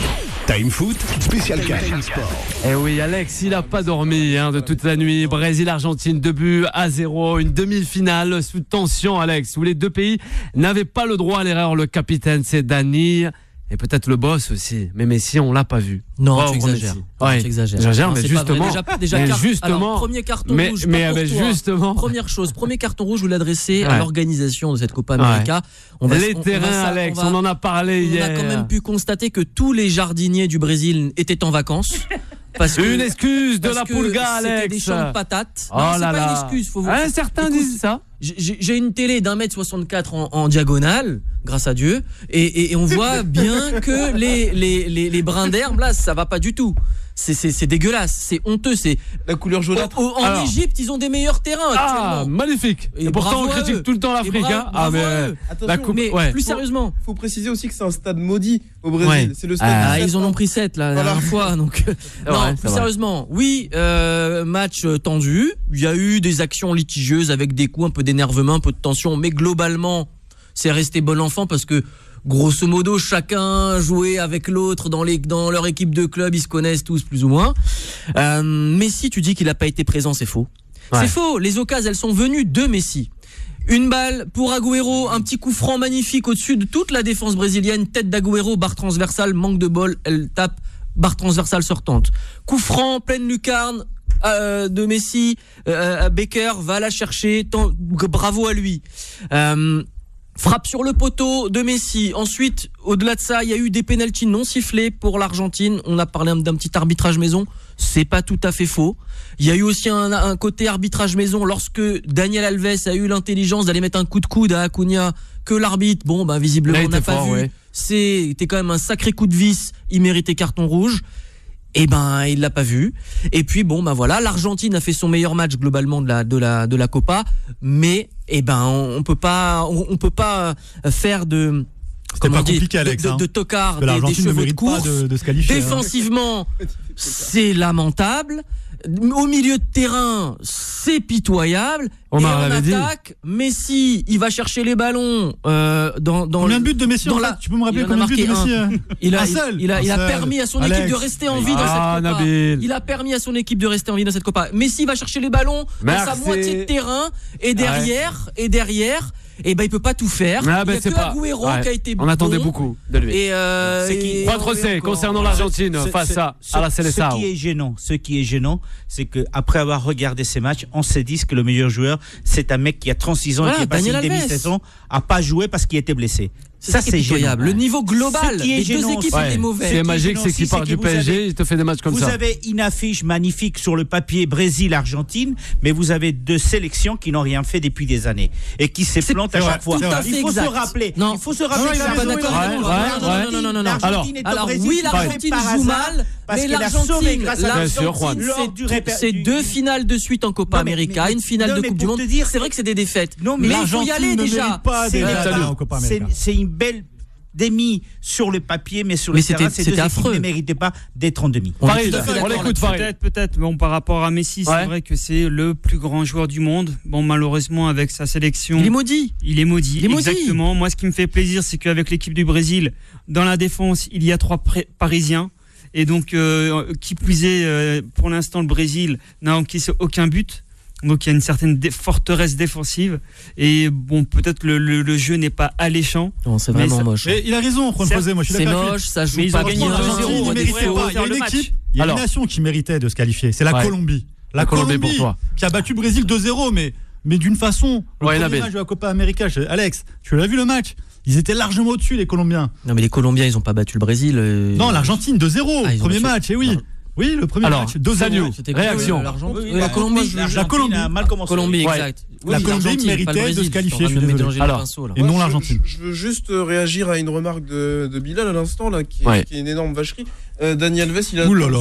Time Foot, spécial Cannes. Eh oui, Alex, il n'a pas dormi hein, de toute la nuit. Brésil-Argentine, deux buts à zéro. Une demi-finale sous tension, Alex, où les deux pays n'avaient pas le droit à l'erreur. Le capitaine, c'est Dani. Et peut-être le boss aussi. Mais Messi, on l'a pas vu. Non, Pauvre tu exagères. Messi. Non, Ouais, tu exagères. j'exagère, Non, mais c'est pas vrai. justement. Déjà, déjà, mais car- justement. alors, premier carton mais, rouge. mais pas pour avec toi. justement. Première chose, premier carton rouge, vous l'adressez Ouais. à l'organisation de cette Copa América. On va- les on- on terrains, va ça- Alex, on va- on en a parlé On hier. a quand même pu constater que tous les jardiniers du Brésil étaient en vacances. Parce que, Une excuse de parce la que Pulga, c'était Alex. des champs de patates. Oh Non, c'est là pas là. une excuse. Faut vous... Hein, certains Écoute, disent ça. J'ai j'ai une télé d'un mètre soixante-quatre en, en diagonale, grâce à Dieu, et, et, et on voit bien que les, les, les, les brins d'herbe, là, ça va pas du tout. C'est, c'est, c'est dégueulasse, c'est honteux. C'est... La couleur jaunâtre. Au- au- en Alors. Égypte, ils ont des meilleurs terrains Ah, actuellement. magnifique. Et, Et pourtant, bravo on à critique eux. tout le temps Et l'Afrique. bravo- hein. Ah, bravo mais à euh, eux. Attention, la coupe. Mais ouais. plus sérieusement, faut préciser aussi que c'est un stade maudit au Brésil. Ouais. C'est le stade. Ah, ah, du ils en sept, ont pris sept la Voilà. dernière fois. Donc, euh, C'est non, vrai, plus c'est vrai. sérieusement, oui, euh, match euh, tendu. Il y a eu des actions litigieuses avec des coups, un peu d'énervement, un peu de tension, mais globalement, c'est resté bon enfant parce que grosso modo, chacun jouait avec l'autre dans les dans leur équipe de club, ils se connaissent tous plus ou moins. Euh, Messi, tu dis qu'il n'a pas été présent, c'est faux. Ouais. C'est faux. Les occasions, elles sont venues de Messi. Une balle pour Agüero, un petit coup franc magnifique au-dessus de toute la défense brésilienne, tête d'Agüero, barre transversale, manque de bol, elle tape, barre transversale sortante. Coup franc, pleine lucarne euh, de Messi, euh, Baker va la chercher, tant, bravo à lui. Euh, Frappe sur le poteau de Messi. Ensuite, au-delà de ça, il y a eu des pénaltys non sifflés pour l'Argentine. On a parlé d'un petit arbitrage maison. C'est pas tout à fait faux. Il y a eu aussi un, un côté arbitrage maison lorsque Daniel Alves a eu l'intelligence d'aller mettre un coup de coude à Acuna, que l'arbitre, bon, bah, visiblement, Là, il on n'a était pas fort, vu. ouais. C'était quand même un sacré coup de vis. Il méritait carton rouge. Eh ben, il l'a pas vu. Et puis bon, ben voilà, l'Argentine a fait son meilleur match globalement de la de la de la Copa, mais eh ben on, on peut pas on, on peut pas faire de C'était comment pas on dit, compliqué, de, Alex. de, hein. de tocard, Que des, des l'Argentine ne cheveux de mérite pas course. de, de se qualifier. hein. Défensivement, c'est lamentable. Au milieu de terrain, c'est pitoyable. Omar et en l'avait dit. attaque, Messi, il va chercher les ballons euh, dans dans Combien le- de buts de Messi dans en la- fait Tu peux me rappeler il en a combien de buts de marqué Messi un. euh Il a, Un il, seul il a, il a Un seul. permis à son Alex. équipe de rester en vie dans Ah, cette Copa. Nabil. Il a permis à son équipe de rester en vie dans cette Copa. Messi va chercher les ballons dans sa Merci. moitié de terrain et derrière et derrière, et ben il peut pas tout faire. Ah, il ben, y a c'est que pas. Agüero Ouais. qui a été On attendait bon. beaucoup de lui. Et euh, C'est qui- et- Juan et José, encore. concernant l'Argentine Ce- face ce- à, ce- à la Ce Seleção. qui est gênant, ce qui est gênant, c'est que après avoir regardé ces matchs, on se dit que le meilleur joueur, c'est un mec qui a trente-six ans Voilà, et qui est passé Daniel une Alves. demi-saison à pas jouer parce qu'il était blessé. C'est Ça, ça qui est c'est pitoyable. gênant. Le niveau global Ce qui est des deux gênant, équipes ouais. était mauvais. Ce qui est magique, c'est qu'il aussi, part c'est du que P vous S G, avez- il te fait des matchs comme Vous ça. avez une affiche magnifique sur le papier Brésil-Argentine, mais vous avez deux sélections qui n'ont rien fait depuis des années et qui se C'est- plantent à c'est chaque vrai, fois. c'est vrai. Il faut Exact. se rappeler. Non. Il faut se Non, rappeler. je suis que pas la- d'accord Ouais, avec toi. ouais, Non, non, non, non, non, non, non. L'Argentine est au Alors Brésil, oui, pas l'Argentine par joue hasard, mal, parce mais qu'elle a sauvé l'Argentine, grâce à Bien sûr, Juan. l'Argentine, lors du c'est répé- c'est du- deux finales de suite en Copa Non, mais- América, mais- une finale non, de mais Coupe du pour Monde. te dire- C'est vrai que c'est des défaites, Non, mais mais il faut y l'Argentine aller ne déjà. mérite pas C'est d'être la- là en Copa c'est- América. c'est une belle demi sur le papier, mais sur Mais le terrain, c'était- ces deux c'était équipes affreux. ne méritaient pas d'être en demi. On est Farid, tout à fait on d'accord l'écoute, là-dessus. Farid. Peut-être, peut-être. Bon, par rapport à Messi, c'est Ouais. vrai que c'est le plus grand joueur du monde. Bon, malheureusement, avec sa sélection, Il est maudit. il est maudit. Il est maudit. Exactement. Moi, ce qui me fait plaisir, c'est qu'avec l'équipe du Brésil, dans la défense, il y a trois pré- Parisiens. Et donc, euh, qui plus est, euh, pour l'instant, le Brésil n'a encaissé aucun but. Donc, il y a une certaine dé- forteresse défensive. Et bon, peut-être le, le, le jeu n'est pas alléchant. Non, c'est Mais vraiment ça- moche. Mais il a raison, Juan C'est- José, moi je suis C'est d'accord avec lui. moche, ça joue Mais ils pas ont gagné bien. deux zéro, L'Argentine on ne va méritait dire, pas. faut Il y a faire une le match. équipe, il y a Alors. une nation qui méritait de se qualifier. C'est la Ouais. Colombie. La, La Colombie Colombie, pour toi. qui a battu le Brésil deux zéro, mais, mais d'une façon. Le Ouais, premier Nabil. match de la Copa América, je- Alex, tu l'as vu le match? Ils étaient largement au-dessus, les Colombiens. Non, mais les Colombiens, ils ont pas battu le Brésil. euh, Non, l'Argentine deux zéro, Ah, ils ont premier battu- match, et oui. Non. Oui, le premier Alors, match, deux zéro. Saliou, C'était réaction. quoi, l'Argentine Oui, Oui, la bah, Colombie. l'Argentine la Colombie. a mal commencé. Colombie, Ouais. exact. La Oui, Colombie l'Argentine, méritait pas le de se Brésil. qualifier, Je suis en train de je suis me mélanger les désolé. pinceaux, là. Et non Moi, je- l'Argentine. Je, je veux juste euh, réagir à une remarque de, de Bilal à l'instant, là, qui, Ouais. qui est une énorme vacherie. Euh, Dani Alves, il a Ouh là là. attendu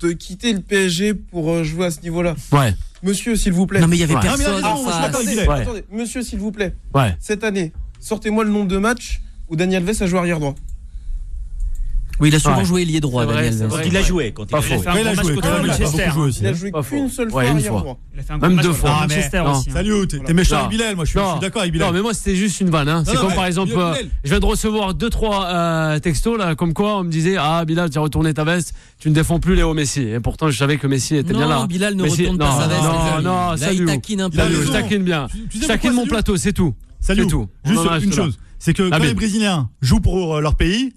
de quitter le P S G pour euh, jouer à ce niveau-là. Ouais. Monsieur, s'il vous plaît. Non mais il y avait Ouais. personne Ah, en mais face. attendez, Ouais. attendez, monsieur, s'il vous plaît. Ouais. Cette année, sortez-moi le nombre de matchs où Daniel Alves a joué arrière droit. Oui, il a souvent Ouais. joué ailier droit, C'est vrai, Daniel c'est Alves. vrai. Quand il a joué, quand il Pas a faux. joué. Il a fait un Ouais, il a gros match joué, contre quand même, il a Manchester. beaucoup joué aussi. Il a hein. joué Pas faux. qu'une seule Ouais, fois une arrière fois. droit. Il a fait un Même gros deux match fois. contre Ah, mais- Manchester non, aussi. hein. Salut, t'es t'es méchant avec Bilal, moi je suis, je suis d'accord avec Bilal. Non, mais moi c'était juste une vanne. Hein. C'est non, comme mais par exemple, Bilal, euh, Bilal. je viens de recevoir deux trois euh, textos là, comme quoi on me disait ah Bilal, tu as retourné ta veste, tu ne défends plus Léo Messi. Et pourtant je savais que Messi était bien là. Non, Bilal ne Messi- retourne non, pas sa veste. Non, les amis. non, Là, salut. il taquine un peu. Il a Salut, raison. je taquine bien. Tu- tu sais Je pourquoi, taquine mon Salut plateau, c'est tout. Salut, C'est tout. On juste en a une juste là. chose, c'est que quand Nabil. les Brésiliens jouent pour euh, leur pays,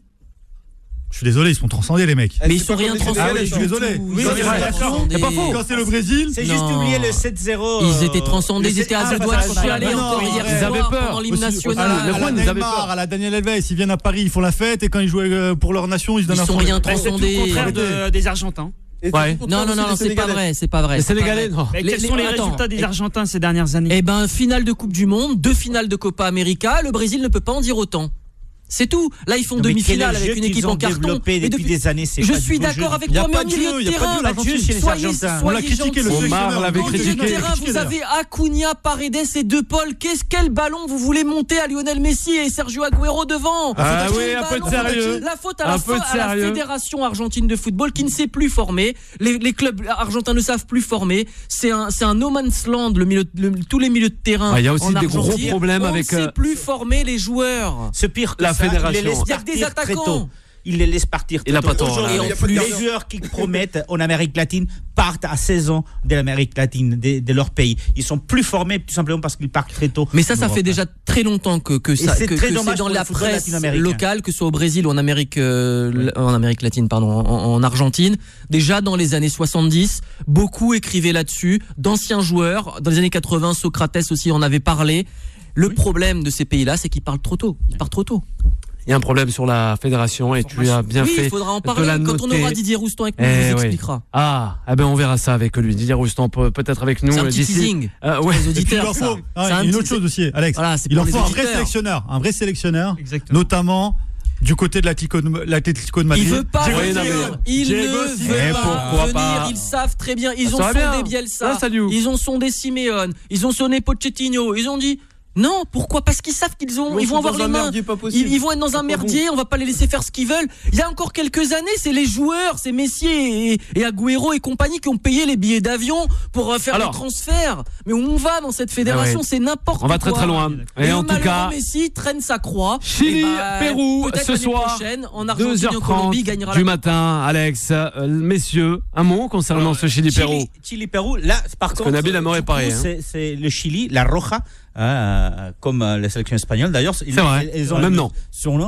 je suis désolé, ils sont transcendés les mecs. Mais ils C'est sont pas rien comme les transcendés. Ah oui, je suis désolé. Ils Oui, sont c'est rien vrai, transcendés. c'est pas faux. Quand c'est le Brésil, C'est juste Non. oublier le sept zéro. Ils euh, étaient transcendés, le ils étaient à sept- deux ah, doigts de ça, ça, chialer ça, encore non, hier ils soir avaient peur. pendant l'hymne aussi, national. à la, à la Ils avaient Neymar, peur. à la Daniel Alves, ils viennent à Paris, ils font la fête et quand ils jouent euh, pour leur nation, ils se donnent Ils un sont fond. rien Bah, c'est tout transcendés. le contraire de- des Argentins. Et Ouais. c'est tout Non, non, aussi non, les non, c'est pas Sénégalais. vrai, c'est pas vrai. Les c'est pas Sénégalais, vrai. non. Mais Les- quels les- sont les attends. résultats des Argentins ces dernières années? Eh ben, finale de Coupe du Monde, deux finales de Copa América, le Brésil ne peut pas en dire autant. C'est tout. Là, ils font Non, mais demi-finale quel est le avec jeu une qu'ils équipe ont en carton. développé Mais depuis des années, c'est je pas du suis beau jeu d'accord du avec tout. Y a toi, mais pas au de milieu jeu, de y a pas de terrain, jeu, pas de jeu chez les soyez, Argentins. On l'a soyez critiqué, le gentils. sélectionneur. Omar l'avait Au milieu de critiqué. terrain, vous avez Acuna, Paredes et De Paul. Qu'est-ce quel ballon vous voulez monter à Lionel Messi et Sergio Agüero devant? Ah Quel oui, un peu de ballon. sérieux. La faute à la, Un peu de fin- à la sérieux. Fédération argentine de football qui ne sait plus former. Les, les clubs argentins ne savent plus former. C'est un, c'est un no man's land, le milieu, le- tous les milieux de terrain. Ah, il y a aussi en des gros Argentine. problèmes On avec, ne euh, sait plus former les joueurs. Ce pire que La ça, fédération. il les laisse Il y a que des partir très attaquants. tôt. Il les laisse partir très Il a tôt. pas tort, Aujourd'hui, là. Et en plus- les joueurs qui promettent en Amérique latine partent à seize ans de l'Amérique latine, de, de leur pays. Ils sont plus formés tout simplement parce qu'ils partent très tôt. Mais ça, en ça Europe. fait déjà très longtemps que, que ça, c'est que, très que dommage c'est dans pour le la football presse latino-américain. locale, que ce soit au Brésil ou en Amérique, euh, l- en Amérique latine, pardon, en, en Argentine. Déjà dans les années soixante-dix, beaucoup écrivaient là-dessus. D'anciens joueurs, dans les années quatre-vingts, Socrates aussi en avait parlé. Le problème de ces pays-là, c'est qu'ils parlent trop tôt. Ils partent trop tôt. Il y a un problème sur la fédération et tu as bien oui, fait il faudra en de la parler quand on noter. aura Didier Roustan avec nous. Eh il nous oui. expliquera. Ah, eh ben on verra ça avec lui. Didier Roustan peut- peut-être avec nous C'est un euh, petit d'ici. teasing. Euh, ouais. Pour les Et puis, il auditeurs, leur ça. faut ah, C'est un une petit- autre chose aussi, Alex. Voilà, c'est Il pour leur les faut un vrai auditeurs. sélectionneur, un vrai sélectionneur, Exactement. notamment du côté de l'Atlético de, l'Atlético de Madrid. Il veut pas Diego Oui, non, venir. mais- Il Diego ne Simeone. veut Et pas pourquoi venir. pas Ils savent très bien. Ils Ça ont va bien. sondé Bielsa. Ah, salut. Ils ont sondé Simeone. Ils ont sonné Pochettino. Ils ont dit non. Pourquoi? Parce qu'ils savent qu'ils ont. Ils Ils vont sont avoir dans les un mains. merdier pas possible. Ils, ils vont être dans C'est un pas merdier. On va pas les laisser faire ce qu'ils veulent. Il y a encore quelques années, c'est les joueurs, c'est Messi et, et Agüero et compagnie qui ont payé les billets d'avion pour euh, faire Alors. les transferts. Mais où on va dans cette fédération, Ah ouais. c'est n'importe quoi. On va très très loin. Et, Et le en tout malheureux cas, Messi traîne sa croix. Chili, Et bah, Pérou, peut-être ce l'année soir, prochaine, en deux Argentine et heures en trente Colombie, gagnera du la matin, Alex, euh, messieurs, un mot concernant Alors, ce Chili-Pérou. Chili, Chili-Pérou, là, par Parce contre, que Nabil aimerait du parler, coup, hein. c'est, c'est le Chili, la Roja, hein, comme euh, la sélection espagnole d'ailleurs. Ils, C'est vrai, ils ont même le nom. surnom.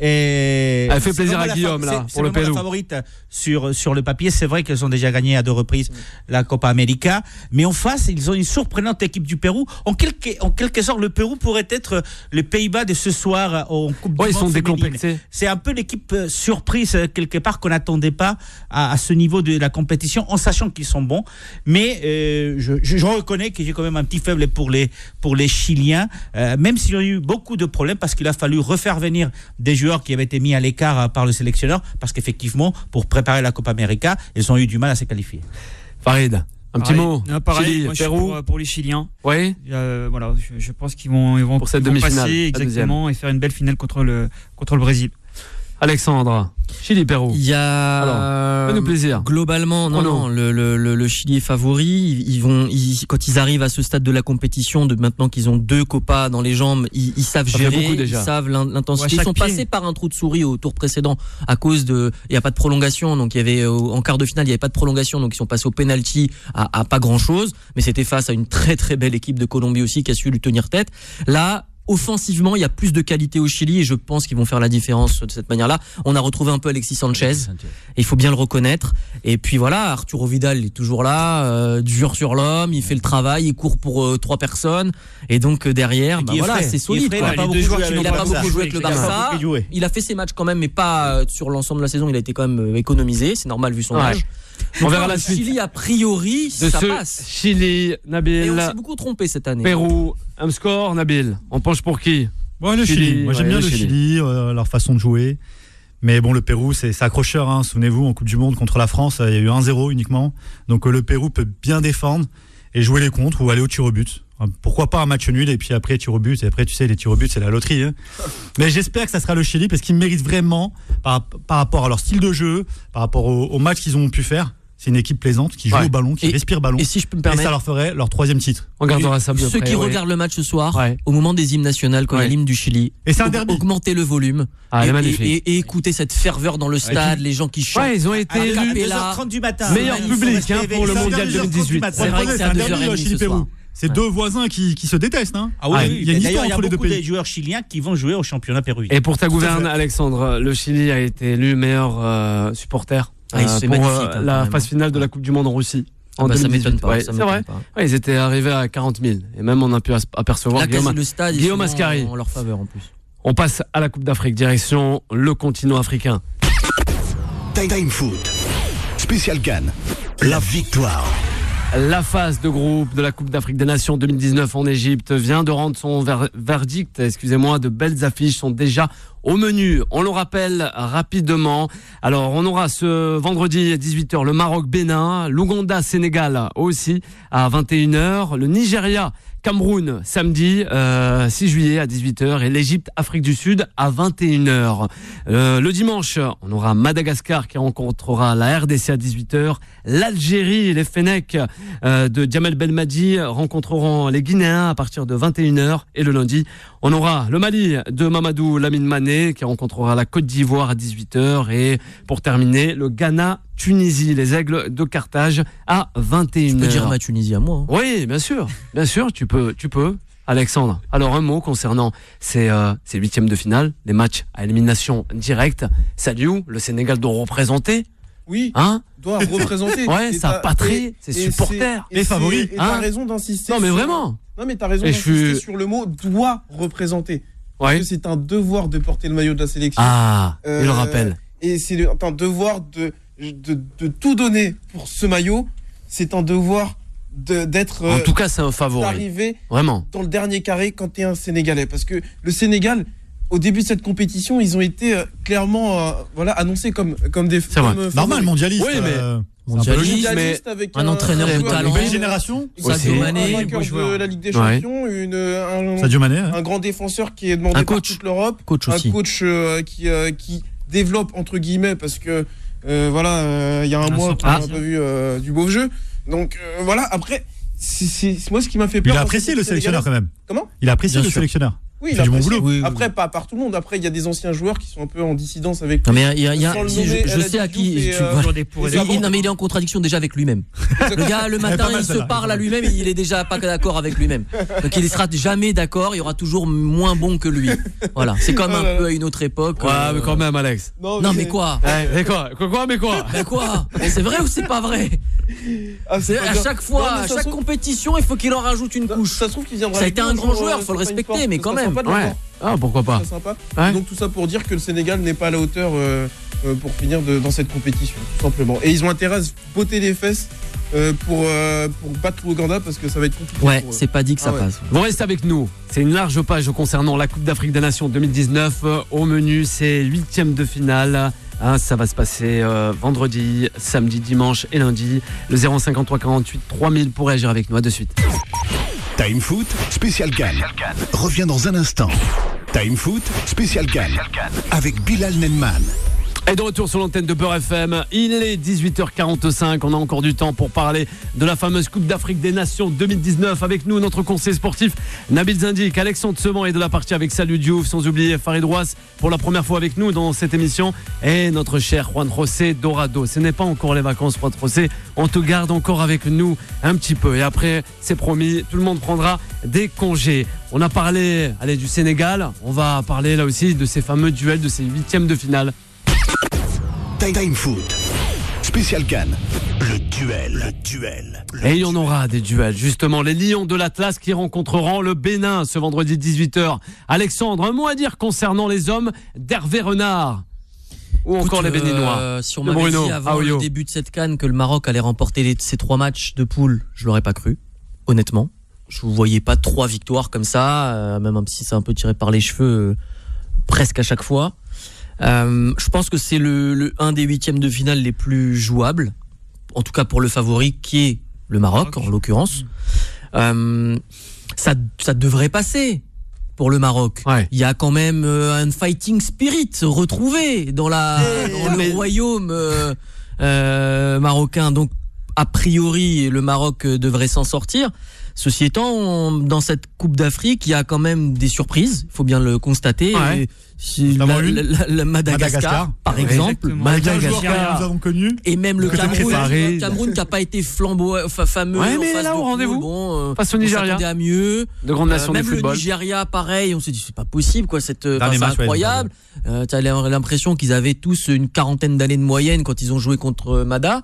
Et Elle fait c'est plaisir vraiment à la Guillaume, fa- là, c'est- pour le c'est vraiment Pérou. la favorite sur, sur le papier. C'est vrai qu'elles ont déjà gagné à deux reprises la Copa América. Mais en face, ils ont une surprenante équipe du Pérou. En quelque, en quelque sorte, le Pérou pourrait être les Pays-Bas de ce soir en Coupe Ouais, du ils Monde sont féminine. décomplexés. C'est un peu l'équipe euh, surprise euh, quelque part qu'on n'attendait pas à, à ce niveau de la compétition, en sachant qu'ils sont bons. Mais euh, je, je, je reconnais que j'ai quand même un petit faible pour les pour les Chiliens, euh, même s'ils ont eu beaucoup de problèmes parce qu'il a fallu refaire venir des joueurs qui avaient été mis à l'écart euh, par le sélectionneur, parce qu'effectivement, pour préparer la Copa América, ils ont eu du mal à se qualifier. Farid, un petit Pareil. mot. Non, pareil, Chili, moi, je suis Pérou. pour, pour les Chiliens. Oui. Euh, voilà, je, je pense qu'ils vont, ils vont, Pour cette ils vont demi-finale, passer la exactement et faire une belle finale contre le contre le Brésil. Alexandre, Chili-Pérou. Il y a Alors, euh, fais-nous plaisir. globalement non Oh non. non le, le, le, le Chili est favori. Ils, ils vont ils, quand ils arrivent à ce stade de la compétition, de maintenant qu'ils ont deux copas dans les jambes, ils, ils savent Ça fait gérer, beaucoup déjà. ils savent l'in- l'intensité. Ouais, Ils chaque sont pied. passés par un trou de souris au tour précédent à cause de il y a pas de prolongation, donc il y avait euh, en quart de finale il y avait pas de prolongation, donc ils sont passés au penalty à, à pas grand chose, mais c'était face à une très très belle équipe de Colombie aussi qui a su lui tenir tête. Là offensivement, il y a plus de qualité au Chili et je pense qu'ils vont faire la différence de cette manière-là. On a retrouvé un peu Alexis Sanchez, il faut bien le reconnaître. Et puis voilà, Arturo Vidal il est toujours là, euh, dur sur l'homme, il fait le travail, il court pour euh, trois personnes. Et donc euh, derrière, bah Guy voilà, Effray. c'est solide. Guy quoi. Effray n'a pas Les deux beaucoup joueurs joué qui avec Il a le pas Barça. beaucoup joué avec le Il a pas Barça. beaucoup joué. Il a fait ses matchs quand même, mais pas euh, sur l'ensemble de la saison. Il a été quand même euh, économisé, c'est normal vu son Ouais. âge. On Donc, verra le la suite Chili a priori, de ça ce passe. Chili, Et Nabil, on s'est beaucoup trompé cette année. Pérou, un score, Nabil. On penche pour qui? Ouais, le Chili, Chili. Moi, j'aime ouais, bien le le Chili. Chili, euh, leur façon de jouer. Mais bon, le Pérou, c'est, c'est accrocheur. Hein. Souvenez-vous, en Coupe du Monde contre la France, il y a eu un zéro uniquement. Donc euh, le Pérou peut bien défendre et jouer les contres ou aller au tir au but. Pourquoi pas un match nul et puis après tir au but. Et après, tu sais, les tirs au but, c'est la loterie. Hein. Mais j'espère que ça sera le Chili parce qu'ils méritent vraiment, par, par rapport à leur style de jeu, par rapport au, au match qu'ils ont pu faire. C'est une équipe plaisante qui joue ouais. au ballon, qui et, respire ballon. Et si je peux me permettre, et ça leur ferait leur troisième titre. On gardera ça bien. Ceux après, qui ouais. regardent le match ce soir, ouais. au moment des hymnes nationales, quand il ouais. y a l'hymne du Chili, et c'est un derby. Augmentez le volume ah, et, et, et, et écoutez cette ferveur dans le stade, ouais. les gens qui chantent. Ouais, ils ont été élus à deux heures trente du matin. Meilleur public hein, pour le mondial deux mille dix-huit. C'est vrai que c'est à deux heures trente ce soir. C'est ouais. deux voisins qui, qui se détestent. Hein. Ah oui, ah, il y a une histoire entre les deux pays. Il y a beaucoup de joueurs chiliens qui vont jouer au championnat péruvien. Et pour ta gouverne, Alexandre, le Chili a été élu meilleur euh, supporter ah, euh, pour euh, hein, la phase finale de la Coupe du Monde en Russie. Ah bah ça m'étonne pas. Ouais, ça c'est vrai. Pas. Ouais, ils étaient arrivés à quarante mille. Et même on a pu apercevoir la Guillaume, le stade, Guillaume Ascari. En leur faveur en plus. On passe à la Coupe d'Afrique, direction le continent africain. Time Foot. Spécial Cannes. La victoire. La phase de groupe de la Coupe d'Afrique des Nations deux mille dix-neuf en Égypte vient de rendre son ver- verdict. Excusez-moi, de belles affiches sont déjà au menu. On le rappelle rapidement. Alors, on aura ce vendredi à dix-huit heures le Maroc-Bénin, l'Ouganda-Sénégal aussi à vingt et une heures, le Nigeria Cameroun samedi euh, six juillet à dix-huit heures et l'Égypte Afrique du Sud à vingt et une heures. Euh, le dimanche, on aura Madagascar qui rencontrera la R D C à dix-huit heures. L'Algérie et les Fennecs euh, de Djamel Belmadi rencontreront les Guinéens à partir de vingt et une heures. Et le lundi, on aura le Mali de Mamadou Lamine Mané qui rencontrera la Côte d'Ivoire à dix-huit heures. Et pour terminer, le Ghana Tunisie, les Aigles de Carthage à vingt et une heures. Tu peux dire ma Tunisie à moi. Hein. Oui, bien sûr, bien sûr, tu peux, tu peux. Alexandre, alors un mot concernant ces, euh, ces huitièmes de finale, les matchs à élimination directe. Saliou, le Sénégal doit représenter. Oui, hein doit représenter. Ouais, sa patrie, ses supporters, les favoris. Et hein t'as raison d'insister. Non mais sur... vraiment. Non mais t'as raison et d'insister suis... sur le mot doit représenter. Parce ouais. que c'est un devoir de porter le maillot de la sélection. Ah, euh, il le rappelle. Et c'est un devoir de De, de tout donner pour ce maillot, c'est un devoir de, d'être. En tout cas, c'est un favori. D'arriver vraiment dans le dernier carré quand t'es un Sénégalais, parce que le Sénégal, au début de cette compétition, ils ont été euh, clairement, euh, voilà, annoncés comme comme des. C'est comme, normal, mondialiste. Oui, mais. Euh... Mondialiste, mais avec un, un entraîneur de talent, une belle génération, Sadio Mané, un vainqueur de la Ligue des Champions, ouais. une, un, Sadio Mané, un grand défenseur qui est demandé un par coach. toute l'Europe, coach un aussi. coach euh, qui euh, qui développe entre guillemets parce que euh, voilà, il euh, y a un, un mois qu'on a un peu vu euh, du beau jeu, donc euh, voilà. Après, c'est, c'est moi ce qui m'a fait peur. Il a apprécié le sélectionneur quand même. Comment ? Il a apprécié le sélectionneur. Oui, il a du bon boulot. Oui, oui. Après, pas par tout le monde. Après, il y a des anciens joueurs qui sont un peu en dissidence avec. Non, mais il y a, il y a si je, je sais à qui. Tu, euh, voilà. il, il, non, mais il est en contradiction déjà avec lui-même. Le gars, le matin, il se parle à lui-même et il est déjà pas d'accord avec lui-même. Donc, il ne sera jamais d'accord. Il y aura toujours moins bon que lui. Voilà. C'est comme un peu à une autre époque. Ouais, euh... mais quand même, Alex. Non, mais, non, mais quoi ouais, Mais quoi Quoi Mais quoi Mais quoi C'est vrai ou c'est pas vrai ah, c'est à chaque fois, à chaque compétition, il faut qu'il en rajoute une couche. Ça se trouve qu'il viendra. Ça a été un grand joueur, faut le respecter, mais quand même. Ah, pourquoi pas. C'est sympa. Ouais. Donc tout ça pour dire que le Sénégal n'est pas à la hauteur euh, euh, pour finir de, dans cette compétition, tout simplement. Et ils ont intérêt à se botter les fesses euh, pour, euh, pour battre l'Ouganda parce que ça va être compliqué. Ouais, c'est pas dit que ça ah ouais. passe. Vous restez avec nous. C'est une large page concernant la Coupe d'Afrique des Nations deux mille dix-neuf. Au menu, c'est huitième de finale. Hein, ça va se passer euh, vendredi, samedi, dimanche et lundi. Le zéro cinquante-trois quarante-huit trois mille pour réagir avec nous. À de suite. Time Foot, spécial Cannes. Revient dans un instant. Time Foot, spécial Cannes. Avec Bilal Nenman. Et de retour sur l'antenne de Beurre F M, il est dix-huit heures quarante-cinq, on a encore du temps pour parler de la fameuse Coupe d'Afrique des Nations deux mille dix-neuf. Avec nous, notre conseiller sportif Nabil Zindik, Alexandre Sevant est de la partie avec Salou Diouf, sans oublier Farid Rouas pour la première fois avec nous dans cette émission, et notre cher Juan José Dorado. Ce n'est pas encore les vacances, Juan José, on te garde encore avec nous un petit peu, et après, c'est promis, tout le monde prendra des congés. On a parlé allez, du Sénégal, on va parler là aussi de ces fameux duels, de ces huitièmes de finale. Time Foot, spécial Cannes, le duel, le duel. Le Et il y en aura des duels, justement. Les Lions de l'Atlas qui rencontreront le Bénin ce vendredi dix-huit heures. Alexandre, un mot à dire concernant les hommes d'Hervé Renard ou Écoute, encore les Béninois. Euh, si on m'avait Bruno, dit avant Aouyo. le début de cette CAN que le Maroc allait remporter les, ces trois matchs de poule, je l'aurais pas cru, honnêtement. Je ne voyais pas trois victoires comme ça, euh, même si c'est un peu tiré par les cheveux euh, presque à chaque fois. Euh, je pense que c'est le, le un des huitièmes de finale les plus jouables, en tout cas pour le favori qui est le Maroc en l'occurrence. Euh, ça, ça devrait passer pour le Maroc. Ouais. Il y a quand même euh, un fighting spirit retrouvé dans la dans le royaume euh, euh, marocain. Donc a priori le Maroc devrait s'en sortir. Ceci étant, on, dans cette Coupe d'Afrique, il y a quand même des surprises, il faut bien le constater. Ouais. Et, la, la, la, la Madagascar, Madagascar, par ouais, exemple, Madagascar, que nous avons connu. et même le Que Cameroun, préparé. le Cameroun qui n'a pas été flambeau, enfin, fameux. Ouais, en mais face là, de au poule, rendez-vous. bon, euh, Face au on Nigeria. s'attendait à mieux. De grandes nations Euh, du même le football. Nigeria, pareil, on s'est dit c'est pas possible quoi, cette, enfin, Dernier c'est match, ouais, incroyable. Euh, t'as l'impression qu'ils avaient tous une quarantaine d'années de moyenne quand ils ont joué contre Mada.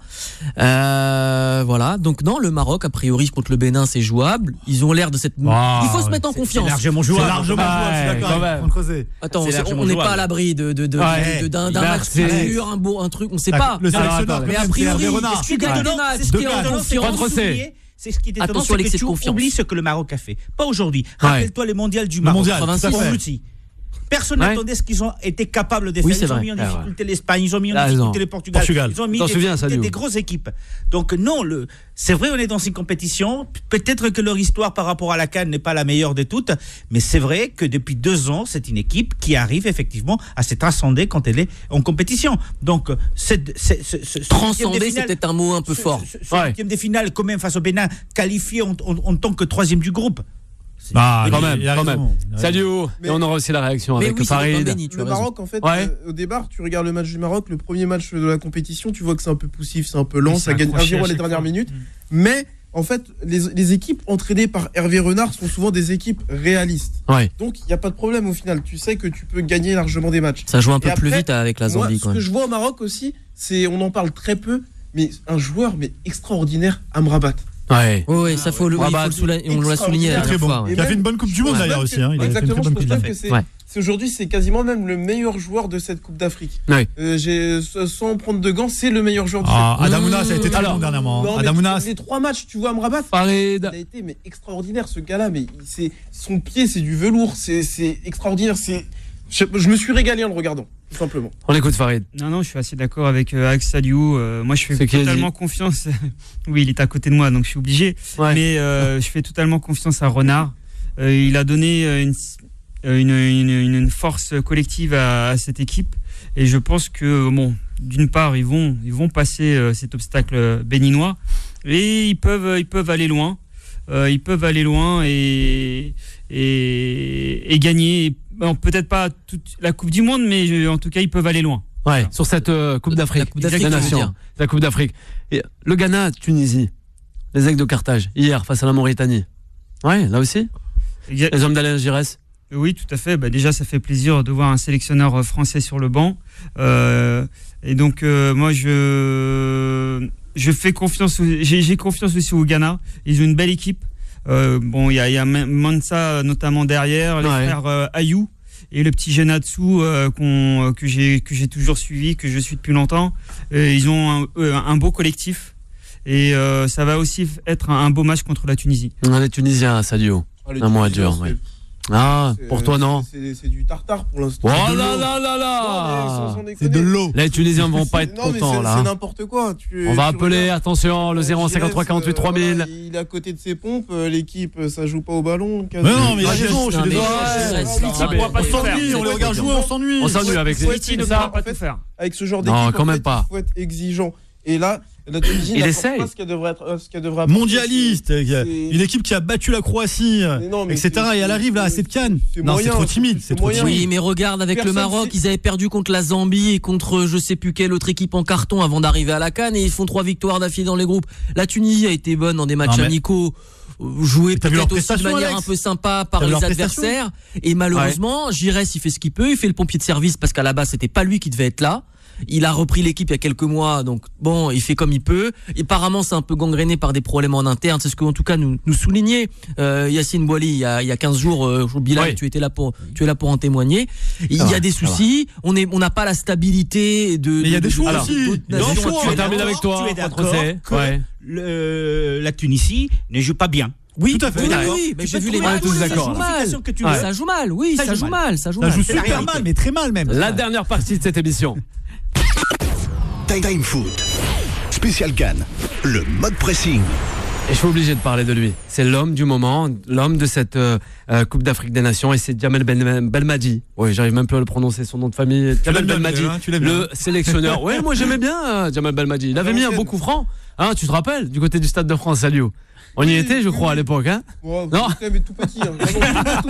Euh, voilà, donc non, le Maroc a priori contre le Bénin c'est jouable. Ils ont l'air de cette. Wow, Il faut se mettre en C'est confiance. largement C'est jouable. largement jouable, je suis Ouais, d'accord quand avec même. Franck Rosé. Attends, C'est on- largement on n'est jouable. pas à l'abri de, de, de, Ouais. de- d'un, d'un match Merci. dur, un, beau, un truc, on sait pas. Le Alors, sélectionneur, attends, Mais quand a même, c'est priori, Hervé Renard. est-ce que tu gagnes des matchs, Ce qui est t'es en étonnant, c'est confiance. qu'on souligne- c'est ce qui est étonnant, Attention à c'est que l'excès tu de confiance. oublies ce que le Maroc a fait. Pas aujourd'hui. Ouais. Rappelle-toi les mondiales du Le Maroc. mondial, tout à En fait. Russie. Personne Ouais. n'attendait ce qu'ils ont été capables de faire. Oui, c'est ils ont vrai. mis en Ah, difficulté l'Espagne, ils ont mis en Ah, difficulté non. le Portugal. Portugal. Ils ont mis T'en des, souviens, ça, des, Léo. des grosses équipes. Donc non, le, c'est vrai, on est dans une compétition. Peut-être que leur histoire par rapport à la CAN n'est pas la meilleure de toutes, mais c'est vrai que depuis deux ans, c'est une équipe qui arrive effectivement à se transcender quand elle est en compétition. Donc, c'est, c'est, c'est, ce- ce Transcender, huitième de c'est finale- peut-être un mot un peu ce- fort. Ce, ce Ouais. huitième de finale, quand même, face au Bénin, qualifié en, en, en tant que troisième du groupe. C'est- Ah, Quand il- même, il a quand raison, même. il a Salut, raison. et on aura aussi la réaction Mais avec oui, ça dépend Farid. Benny, tu Le as raison. Maroc, en fait, Ouais. euh, au départ, tu regardes le match du Maroc, le premier match de la compétition, tu vois que c'est un peu poussif, c'est un peu lent, Oui, ça c'est gagne accroché un zéro à à les chaque dernières fois. minutes. Mm. Mais en fait, les, les équipes entraînées par Hervé Renard sont souvent des équipes réalistes. Ouais. Donc, il n'y a pas de problème au final. Tu sais que tu peux gagner largement des matchs. Ça joue un peu Et plus après, vite avec la Moi, Zambie ce quand que même. je vois au Maroc aussi, c'est, on en parle très peu, mais un joueur mais extraordinaire, Amrabat. Ouais. Oui, oui, ça faut le, oui, il faut Rabat, le souligner, on l'a souligné la Très dernière Très fois. bon. ouais. Il a fait une bonne Coupe du Monde Ouais. d'ailleurs aussi. hein. Il a fait une Exactement, très je bonne pense Coupe du même Monde. que c'est, Ouais. c'est aujourd'hui, c'est quasiment même le meilleur joueur de cette Coupe d'Afrique. Ouais. Euh, j'ai, sans prendre de gants, c'est le meilleur joueur de Ah, cette Adamouna, ça a été très Alors, bon dernièrement. Non, mais Adamouna, les trois matchs, tu vois, Amrabat, Farid. il a été mais extraordinaire ce gars-là. Mais il- c'est son pied, c'est du velours, c'est, c'est extraordinaire. C'est, je, je me suis régalé en le regardant, tout simplement. On écoute Farid. Non, non, je suis assez d'accord avec euh, Alex Saliou. Euh, moi, je fais C'est qui a totalement confiance. Oui, il est à côté de moi, donc je suis obligé. Ouais. Mais euh, je fais totalement confiance à Renard. Euh, il a donné euh, une, une, une, une force collective à, à cette équipe. Et je pense que, bon, d'une part, ils vont, ils vont passer euh, cet obstacle béninois. Et ils peuvent, ils peuvent aller loin. Euh, ils peuvent aller loin et, et, et gagner. Bon, peut-être pas toute la Coupe du Monde, mais je- en tout cas, ils peuvent aller loin. Ouais, sur cette euh, Coupe La d'Afrique. Coupe d'Afrique, des tu veux Nations. dire. La Coupe d'Afrique. Et le Ghana, Tunisie. Les Aigles de Carthage. Hier, face à la Mauritanie. Ouais, là aussi. Exa- Les hommes d'Alain Giresse. Oui, tout à fait. Bah, déjà, ça fait plaisir de voir un sélectionneur euh, français sur le banc. Euh, et donc, euh, moi, je, je fais confiance. au- J'ai, j'ai confiance aussi au Ghana. Ils ont une belle équipe. Euh, bon, il y a, il y a Mansa notamment derrière, les Ouais. frères euh, Ayou et le petit Genatsu euh, qu'on, euh, que j'ai que j'ai toujours suivi, que je suis depuis longtemps. Euh, ils ont un, euh, un beau collectif. Et euh, ça va aussi être un, un beau match contre la Tunisie. On a les Tunisiens, Sadio. Ah, les Un mois Tunisiens, dur, c'est- ouais. Ah, c'est- pour toi, non. c'est, c'est du tartare pour l'instant. Oh C'est de là l'eau. là là Non, mais sans- là sans c'est de déconner. l'eau. Les Tunisiens vont pas C'est- être non, mais contents, c'est, là. c'est n'importe quoi. Tu- On va tu appeler, regardes, attention, le euh, zéro un cinquante-trois quarante-huit trois mille. voilà, il est à côté de ses pompes, euh, l'équipe, euh, ça joue pas au ballon. Mais non, mais il a Ah, raison, je non, suis mais- désolé. Ouais, On c'est- s'ennuie, c'est- on les regarde jouer, on s'ennuie. On s'ennuie avec les. Ouais, Titi c'est ne le pourra en pas fait, tout faire. Avec ce genre Non, d'équipe, quand en même fait, pas. il faut être exigeant. Et là, la Tunisie Il n'apporte essaye. pas ce qu'elle devrait être, ce qu'elle devrait apporter. Mondialiste, une équipe qui a battu la Croatie, Mais non, mais et cetera. c'est- Et elle arrive là à c'est- cette canne. c'est Non, c'est moyen, trop c'est- timide, c'est c'est trop moyen. timide. Oui, mais regarde, avec Personne le Maroc, sait. ils avaient perdu contre la Zambie et contre je sais plus quelle autre équipe en carton avant d'arriver à la CAN et ils font trois victoires d'affilée dans les groupes. La Tunisie a été bonne dans des matchs Non, mais- amicaux, euh, jouée T'as vu leurs peut-être aussi de prestations, manière Alex un peu sympa par T'as vu les leurs prestations adversaires. Et malheureusement, Giresse, il fait ce qu'il peut, il fait le pompier de service parce qu'à la base, c'était pas lui qui devait être là. Il a repris l'équipe il y a quelques mois, donc bon, il fait comme il peut. Et apparemment, c'est un peu gangréné par des problèmes en interne. C'est ce que, en tout cas, nous, nous soulignait euh, Yacine Boily il y a, il y a quinze jours. Euh, Bilal, Oui. tu étais là pour, tu es là pour en témoigner. Il y va, a des ça va. soucis. On est, on n'a pas la stabilité de. Mais il y a de- des choix de- alors, aussi. d'autres Il y a nations des choix. On actuellement. termine avec toi. Tu es Juan d'accord José. que Ouais. le- la Tunisie ne joue pas bien. Oui, tout à fait. oui, D'accord. oui, mais Tu j'ai peux vu les trouver matchs, tous ça d'accord. joue mal. Que tu Ouais. veux. Ça joue mal, oui, ça, Ça joue joue mal, ça joue Ça mal. joue C'est la super vérité. mal, mais très mal même. La dernière partie de cette émission. Time Foot. Spécial Cannes. Le mode pressing. Et je suis obligé de parler de lui. C'est l'homme du moment, l'homme de cette euh, euh, Coupe d'Afrique des Nations, et c'est Djamel Ben- Belmadi. Oui, j'arrive même plus à le prononcer, son nom de famille. Djamel l'aimes bien, Belmadi, hein, tu l'aimes le bien. sélectionneur. Oui, moi j'aimais bien euh, Djamel Belmadi. Il avait mis un beau coup franc. Hein, tu te rappelles, du côté du Stade de France, Saliou. On y Oui, était, je oui, crois, oui. à l'époque. Hein Wow, Non. vous êtes tout petit. Hein. Vraiment,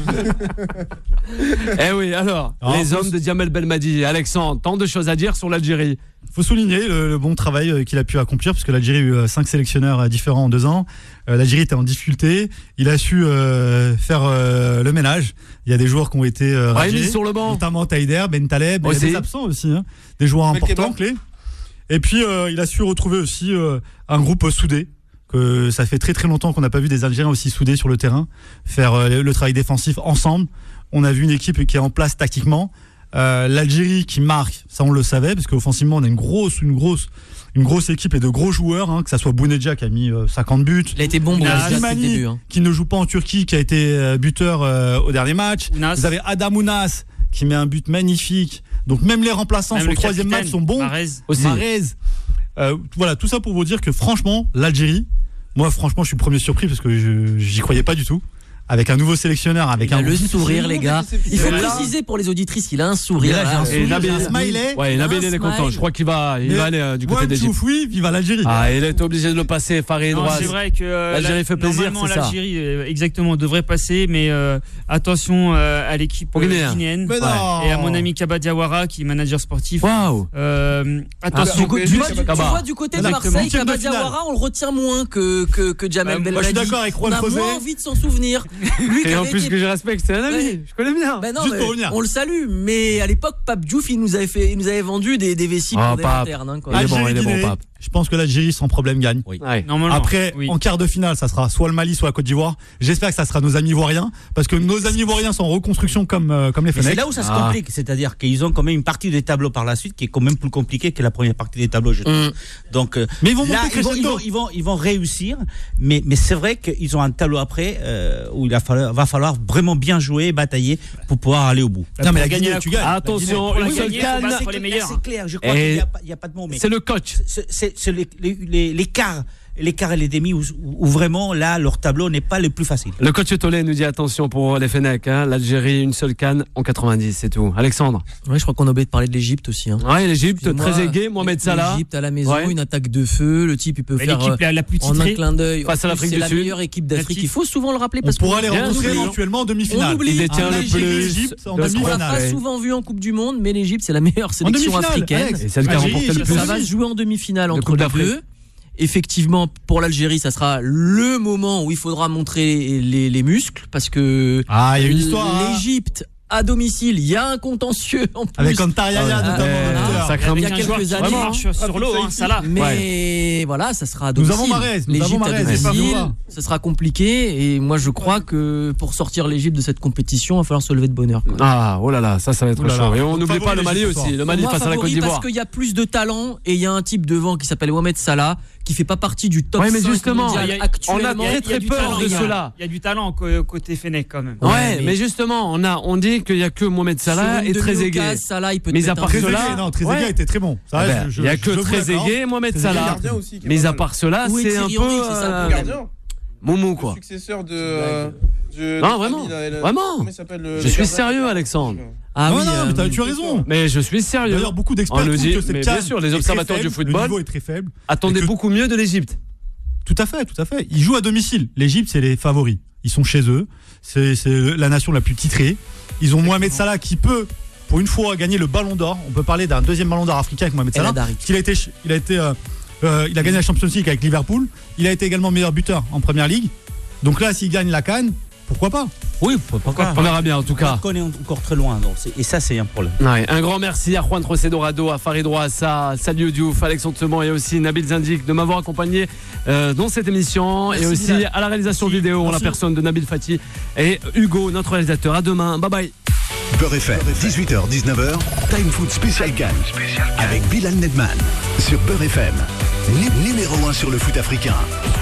tout petit. Eh oui, alors, Alors, les faut- hommes de Djamel Belmadi. Alexandre, tant de choses à dire sur l'Algérie. Il faut souligner le, le bon travail euh, qu'il a pu accomplir, parce que l'Algérie a eu euh, cinq sélectionneurs euh, différents en deux ans. Euh, L'Algérie était en difficulté. Il a su euh, faire euh, le ménage. Il y a des joueurs qui ont été euh, Ouais, radiés, mis sur le banc. notamment Taider, Ben Taleb. Il y a Aussi. des absents aussi, hein. Des joueurs Ben importants, Keba. clés. Et puis, euh, il a su retrouver aussi euh, un groupe euh, soudé. Que ça fait très très longtemps qu'on n'a pas vu des Algériens aussi soudés sur le terrain, faire euh, le travail défensif ensemble. On a vu une équipe qui est en place tactiquement. Euh, L'Algérie qui marque, ça on le savait, parce qu'offensivement on a une grosse, une grosse, une grosse équipe et de gros joueurs, hein, que ça soit Bounedjah qui a mis euh, cinquante buts, Il a été bon, bon, Ounas, déjà, depuis le Slimani début. hein. qui ne joue pas en Turquie, qui a été euh, buteur euh, au dernier match. Ounas. Vous avez Adam Ounas qui met un but magnifique. Donc même les remplaçants Même sur le le troisième capitaine, match sont bons. Mahrez. Aussi. Mahrez. Euh, voilà, tout ça pour vous dire que franchement, l'Algérie, moi franchement, je suis le premier surpris parce que je j'y croyais pas du tout. Avec un nouveau sélectionneur, avec Il a un le sourire, les gars. Il faut Mais là- préciser pour les auditrices qu'il a un sourire. Mais là, j'ai un hein. sourire, Et Nabil, j'ai un smiley. Ouais, Il a Nabil, un il est content. smile. Je crois qu'il va, il Mais va aller euh, du côté One, d'Égypte. two, three, vive l'Algérie. Ah, il est obligé de le passer, Farid Non, Rouaz. c'est vrai que euh, L'Algérie la- fait plaisir, normalement, c'est ça. l'Algérie, euh, exactement, devrait passer, mais euh, attention euh, à l'équipe euh, Guinéen. guinéenne Mais non. et à mon ami Kaba Diawara, qui est manager sportif. Waouh. Euh, attention. Du coup, Ah, tu, oui, vois, oui, du, tu Kaba. vois, du côté de Exactement. Marseille, Huitième de Kaba finale. Diawara, on le retient moins que, que, que Djamel Bah, Belmadi. moi, je suis d'accord avec Juan On a José. moins envie de s'en souvenir. Lui qui Et en avait plus été- que je respecte, c'est un ami. Ouais. Je connais bien. Ben non, Juste mais pour revenir. on le salue, mais à l'époque, Pape Diouf, il nous avait fait, il nous avait vendu des, des vessies Ah, pour des Pape. lanternes. Hein, quoi. Il est bon, il est bon, Algérie-Guinée, Pape. je pense que l'Algérie sans problème gagne. Oui. Ouais. Normalement. Après, oui. en quart de finale, ça sera soit le Mali, soit la Côte d'Ivoire. J'espère que ça sera nos amis ivoiriens, parce que nos amis ivoiriens sont en reconstruction comme, euh, comme les Mais c'est Fennecs. là où ça se Ah. complique, c'est-à-dire qu'ils ont quand même une partie des tableaux par la suite qui est quand même plus compliquée que la première partie des tableaux, je trouve. Mm. Donc euh, Mais ils vont là, monter ils vont, ils, crescendo. vont, ils, vont, ils vont réussir, mais, mais c'est vrai qu'ils ont un tableau après euh, où il va falloir, va falloir vraiment bien jouer et batailler pour pouvoir aller au bout. Non, mais la gagner Guinée, la tu coupe. gagnes. Attention, Pour la une seule gagner, canne. faut battre C'est les clair, meilleurs. c'est clair, je crois Et qu'il n'y a, pas- il y a pas de mots. Mais C'est le coach. c'est- c'est c'est les- les- les- l'écart, l'écart et les demi où, où vraiment là leur tableau n'est pas le plus facile. Le coach Tolé nous dit attention pour les Fennecs. Hein. L'Algérie, une seule canne en quatre-vingt-dix, c'est tout. Alexandre. Ouais, je crois qu'on a oublié de parler de l'Égypte aussi. Hein. Ouais, l'Égypte, Excusez-moi, très aigué. Mohamed Salah. L'Égypte à la maison, Ouais. une attaque de feu. Le type, il peut Mais faire l'équipe euh, la, la plus en un titrée. clin d'œil. Face à En l'Afrique plus, du c'est Sud. la meilleure équipe d'Afrique. Natif. Il faut souvent le rappeler On parce qu'on pourra les Bien rencontrer joué. éventuellement en on demi-finale. oublie. Il détient Ah, le l'Algérie, plus l'Égypte en de on l'a demi-finale. pas Ouais. souvent vu en Coupe du Monde, mais l'Égypte, c'est la meilleure En sélection demi-finale, africaine. Alex. Et celle qui a Algérie, remporté le je plus. Ça sais va pas. se jouer en demi-finale entre Coupe les d'Afrique. deux. Effectivement, pour l'Algérie, ça sera le moment où il faudra montrer les, les muscles parce que Ah, il y a une histoire. hein. l'Égypte à domicile, il y a un contentieux en plus. Avec Anta Yaya, Ah, notamment. ouais, dans l'acteur. ça craint Il y a bien. quelques Joueur qui années, marche sur l'eau, hein, Salah. Mais voilà, ça sera à Nous domicile. avons Mahrez, nous L'Égypte avons à Mahrez, domicile, c'est pas Noura. ça sera compliqué. Et moi, je crois que pour sortir l'Égypte de cette compétition, il va falloir se lever de bonheur. quoi. Ah, oh là là, ça, ça va être Oh là chaud. là. Et on Donc, n'oublie pas favori le Mali l'Égypte ce aussi. soir. Le Mali Moi, face à la Côte favori d'Ivoire. parce qu'il y a plus de talent et il y a un type devant qui s'appelle Mohamed Salah qui fait pas partie du top Ouais, mais cinq justement, mondial il y a- actuellement. on a Il y a- très il y a très du peur talent, de il y a- cela. Il y a du talent co- côté Fennec quand même. Ouais, Ouais, mais, mais- justement, on a, on dit qu'il y a que Mohamed Salah Sur et une Trezeguet. demi-occasion, Salah, il peut te Mais à mettre part un Trezeguet, cela, non, Trezeguet ouais. était très bon. Ça, Ah ben, je- je- il y a je que vous l'accorde. Trezeguet et Mohamed Trezeguet, Salah. gardien aussi, qui est Mais pas à mal. part cela, Où est c'est un Thierry peu Henry, c'est ça le euh, problème. Gardien, Moumou le quoi. successeur de. euh, de- Non, de vraiment, famille, là, elle- vraiment. comment il s'appelle, le- Je le suis gardien sérieux, Alexandre. Ah Non, oui, non, euh, mais t'as- tu as raison. Mais je suis sérieux. D'ailleurs, beaucoup d'experts On le trouvent dit, que cette mais CAN bien sûr, les est très observateurs faible, du football. Le niveau est très faible. Attendez Et que- beaucoup mieux de l'Égypte. Tout à fait, tout à fait. Ils jouent à domicile. L'Égypte, c'est les favoris. Ils sont chez eux. C'est c'est la nation la plus titrée. Ils ont Mohamed Salah qui peut, pour une fois, gagner le Ballon d'Or. On peut parler d'un deuxième Ballon d'Or africain avec Mohamed El Salah. Hadari. Parce qu'il a été, il a été, euh, euh, il a gagné la Champions League avec Liverpool. Il a été également meilleur buteur en Première Ligue. Donc là, s'il gagne la CAN, pourquoi pas? Oui, pourquoi On verra bien en tout cas. On est encore très loin, donc c'est- et ça c'est un problème. Ouais, un grand merci à Juan José Dorado, à Farid Rouassa, à Saliou Diouf, Alexandre Seman et aussi Nabil Zindik de m'avoir accompagné euh, dans cette émission. Merci, et aussi Bilal. à la réalisation Merci. vidéo en la Merci. personne de Nabil Fati et Hugo, notre réalisateur. À demain, bye bye. Beurre F M, dix-huit heures dix-neuf heures, Time Foot Spécial Cannes avec Bilal Nedman sur Beurre F M, nu- numéro un sur le foot africain.